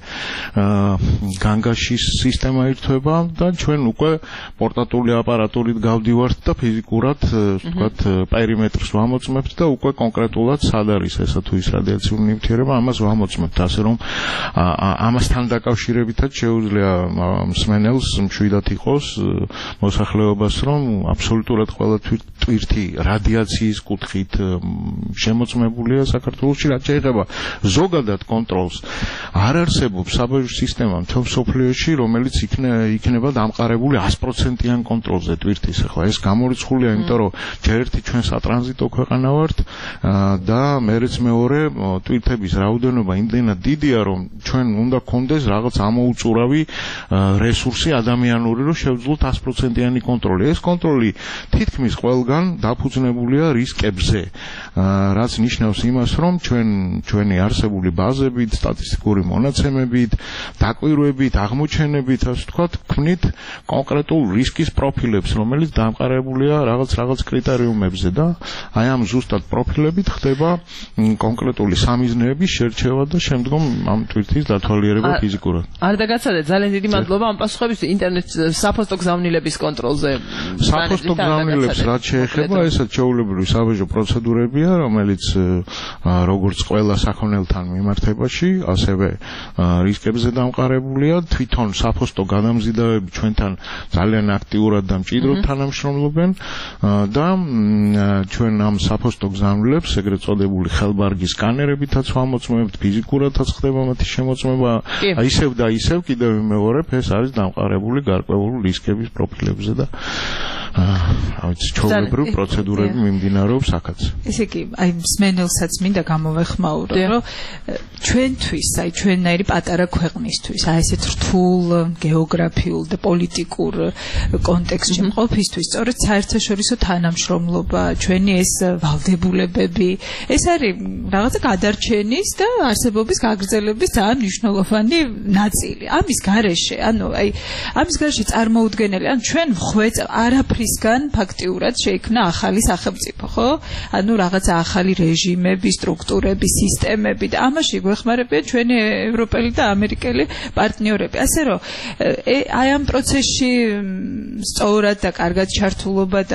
განგაშის სისტემა ირთვება და ჩვენ უკვე პორტატული აპარატურით გავდივართ და ფიზიკურად, ვთქვათ, პერიმეტრს ვამოწმებთ და უკვე კონკრეტულად სად არის ესა თუ ის რადიაციული ნივთიერება, ამას ვამოწმებთ, ასე რომ ამასთან დაკავშირებითაც შეუძლია მსმენელს მშვიდად იყოს მოსახლეობას, რომ აბსოლუტურად ყველა ტვირთი რადიაციის კუთხით შემოწმებულია საქართველოში, რაც შეეხება ზოგადად კონტროლს. არ არსებობს საბაჟო სისტემა მთელ მსოფლიოში, რომელიც იქნება დამყარებული 100%-იან კონტროლზე ტვირთის. ახლა ეს გამორიცხულია, იმიტომ რომ ჯერ ერთი ჩვენ სატრანზიტო ქვეყანა ვართ და მეც მეორე ტვირთების რაოდენობა იმდენად დიდია, რომ ჩვენ უნდა გქონდეს რაღაც ამოუწურავი რესურსი ადამიანური, რომ შევძლოთ 100%-იანი კონტროლი. ეს კონტროლი თითქმის ყველგან დაფუძნებულია რისკებზე, რაც ნიშნავს იმას, რომ ჩვენი არსებული ბაზებით, სტატისტიკური მონაცემებით, დაკვირვებით, აღმოჩენებით, ასე ვთქვათ, გვქნით კონკრეტულ რისკის პროფილებს, რომელიც დამყარებულია რაღაც კრიტერიუმებზე და აი ამ ზუსტად პროფილებით ხდება კონკრეტული სამიზნეების შერჩევა და შემდგომ ამ ტვირთის დათვალიერება ფიზიკურად. არ დაგაცადეთ, ძალიან დიდი მადლობა ამ პასუხებისთვის. ინტერნეტ საფოსტო გზავნილების კონტროლზე. საფოსტო გზავნილებს რაც შეეხება, ესაც ჩვეულებრივი საბაჟო პროცედურებია, რომელიც როგორც ყველა საქონელთან მიმართებაში, ასევე რისკებზე დამყარებულია. თვითონ საფოსტო გადამზიდავები ჩვენთან ძალიან აქტიურად და მჭიდროდ თანამშრომლობენ და ჩვენ ამ საფოსტო გზავნილებს ეგრეთ წოდებული ხელბარგი სკანერებითაც ვამოწმებთ, ფიზიკურადაც ხდება მათი შემოწმება, ისევ და ისევ კიდევ ვიმეორებ, ეს არის დამყარებული გარკვეული რისკების პროფილებზე და ჩვეულებრივ პროცედურები მიმდინარეობს აქაც. ესე იგი, აი მსმენელსაც მინდა გამოვეხმაურო, რომ ჩვენთვის, აი ჩვენნაირი პატარა ქვეყნისთვის, აი ესეთ რთულ გეოგრაფიულ და პოლიტიკურ კონტექსტში მყოფისთვის, სწორედ საერთაშორისო თანამშრომლობა, ჩვენი ეს ვალდებულებები, ეს არის რაღაცა გადარჩენის და არსებობის გაგრძელების ძალიან მნიშვნელოვანი ნაწილი. ამის გარეშე, ამის გარეშე წარმოუდგენელი, ჩვენ ვხვეწავ არაფრისგან ფაქტიურად შეიქმნა ახალი სახელმწიფო, ხო? რაღაცა ახალი რეჟიმები, სტრუქტურები, სისტემები და ამაში გვეხმარებიან ჩვენი ევროპელი და ამერიკელი პარტნიორები. ასე რომ აი ამ პროცესში სწორად და კარგად ჩართულობა და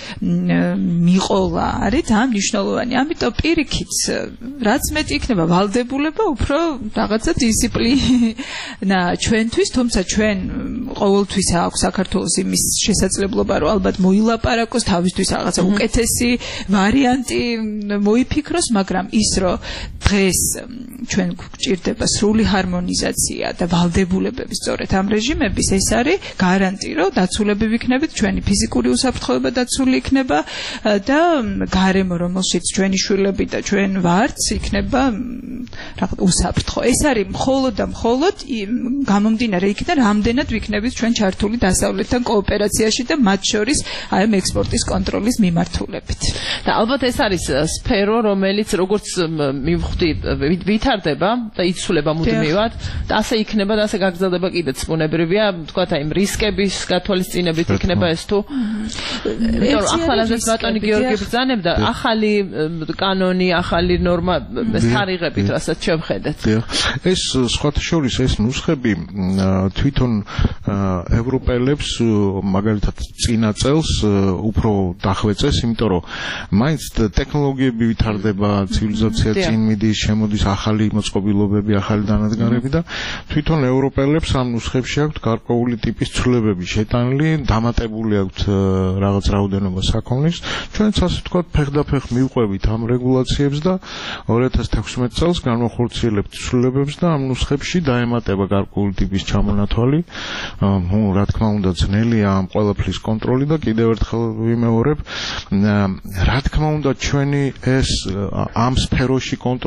მიყოლა არის ძალიან მნიშვნელოვანი. ამიტომ პირიქით, რაც მეტი იქნება ვალდებულება, უფრო რაღაცა დისციპლინა ჩვენთვის, თუმცა ჩვენ ყოველთვის აქვს საქართველოს იმის შესაძლებლობა, რომ ალბათ მოილაპარაკოს თავისთვის რაღაცა უკეთესი ვარიანტი მოიფიქროს, მაგრამ ის რომ დღეს ჩვენ გვჭირდება სრული ჰარმონიზაცია და ვალდებულებების სწორედ ამ რეჟიმების, ეს არის გარანტი, რომ დაცულები ვიქნებით, ჩვენი ფიზიკური უსაფრთხოება დაცული იქნება და გარემო, რომელშიც ჩვენი შვილები და ჩვენ ვართ, იქნება რაღაც უსაფრთხო. ეს არის მხოლოდ და მხოლოდ გამომდინარე იქიდან, რამდენად ვიქნებით ჩვენ ჩართული დასავლეთთან კოოპერაციაში და მათ შორის აი ამ ექსპორტის კონტროლის მიმართულებით. და ალბათ ეს არის სფერო, რომელიც როგორც მივხვდი, ვითარდება და იცვლება მუდმივად და ასე იქნება და ასე გაგრძელდება კიდეც ბუნებრივია, თქვათ აი რისკების გათვალისწინებით იქნება ეს თუ იმიტომ რომ ახალაზეც ბატონი გიორგი ბრძანებდა ახალი კანონი, ახალი ნორმა თარიღებით, რასაც შევხედეთ. ეს სხვათა შორის ეს ნუსხები თვითონ ევროპელებს მაგალითად წინა წელს უფრო დახვეწეს, იმიტომ რომ მაინც ტექნოლოგიები ვითარდება, ცივილიზაცია წინ მიდის, შემოდის ახალი მოწყობილობები, ახალი დანადგარები და თვითონ ევროპელებს ამ ნუსხებში აქვთ გარკვეული ტიპის ცვლილებები შეტანილი, დამატებული აქვთ რაღაც რაოდენობა საქონლის. ჩვენც ასე ვთქვათ, ფეხდაფეხ მივყვებით ამ რეგულაციებს და 2016 წელს განვახორციელებთ ცვლილებებს და ამ ნუსხებში დაემატება გარკვეული ტიპის ჩამონათვალი. რა თქმა უნდა, ძნელია ამ ყველაფრის კონტროლი და კიდევ ერთხელ ვიმეორებ, რა თქმა უნდა, ჩვენი ეს ამ სფეროში კონტროლი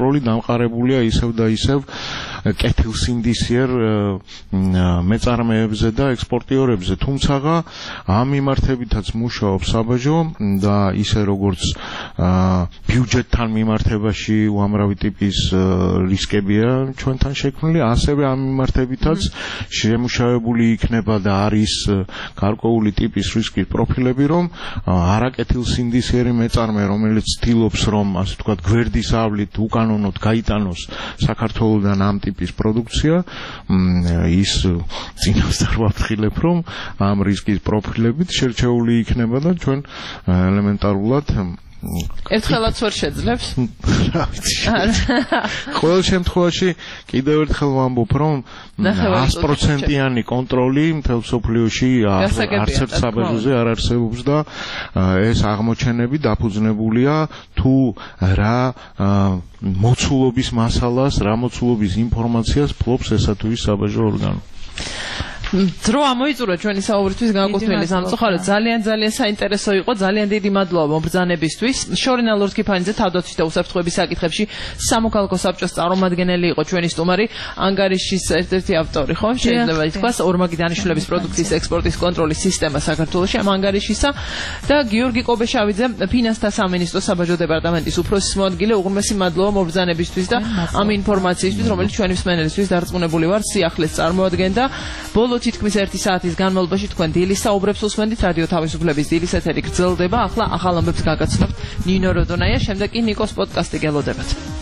კონტროლი დამყარებულია ისევ და ისევ კეთილსინდისიერ მეწარმეებზე და ექსპორტიორებზე. თუმცა ამ მიმართებითაც მუშაობს საბაჟო და ისე როგორც ბიუჯეტთან მიმართებაში უამრავი ტიპის რისკებია ჩვენთან შექმნილი, ასევე ამ მიმართებითაც შემუშავებული იქნება და არის გარკვეული ტიპის რისკის პროფილები, რომ არაკეთილსინდისიერი მეწარმე, რომელიც ცდილობს, რომ ასე ვთქვათ, გვერდის ავლით უკანონოდ გაიტანოს საქართველოსთან ამ ტიპის პროდუქცია, ის წინასწარ ვაფრთხილებ, რომ ამ რისკის პროფილებით შერჩეული იქნება და ჩვენ ელემენტარულად ერთხელაც ვერ შეძლებს? ყოველ შემთხვევაში კიდევ ერთხელ ვამბობ, რომ 100%-იანი კონტროლი მთელ მსოფლიოში არც ერთ საბაჟოზე არ არსებობს და ეს აღმოჩენები დაფუძნებულია თუ რა მოცულობის მასალას, რა მოცულობის ინფორმაციას ფლობს ესა თუ ის საბაჟო ორგანო. დრო ამოიწურა ჩვენი საუბრისთვის განკუთვნილი სამწუხაროდ ძალიან საინტერესო იყო. ძალიან დიდი მადლობა მომბრძანებისთვის. შორინა ლორთქიფანიძე თავდაცვის და უსაფრთხოების საკითხებში სამოქალაქო საბჭოს წარმომადგენელი იყო ჩვენი სტუმარი, ანგარიშის ერთ-ერთი ავტორი, ხო? შეიძლება ითქვას, ორმაგი დანიშნულების პროდუქციის ექსპორტის კონტროლის სისტემა საქართველოში ამ ანგარიშისა და გიორგი კობეშავიძე, ფინანსთა სამინისტროს საბაჟო დეპარტამენტის უფროსის მოადგილე. უღრმესი მადლობა მომბრძანებისთვის და ამ ინფორმაციისთვის, რომელიც ჩვენი მსმენელისთვის დარწმუნებული ვარ, სიახლეს წარმოადგენდა. ბოლო თითქმის 1 საათის განმავლობაში თქვენ დილის საუბრებს უსმენდით. რადიო თავისუფლების დილის ეთერი გრძელდება. ახლა ახალ ამბებს გაგაცნობთ ნინო როდონაია, შემდეგ კი ნიკოს პოდკასტი გელოდებათ.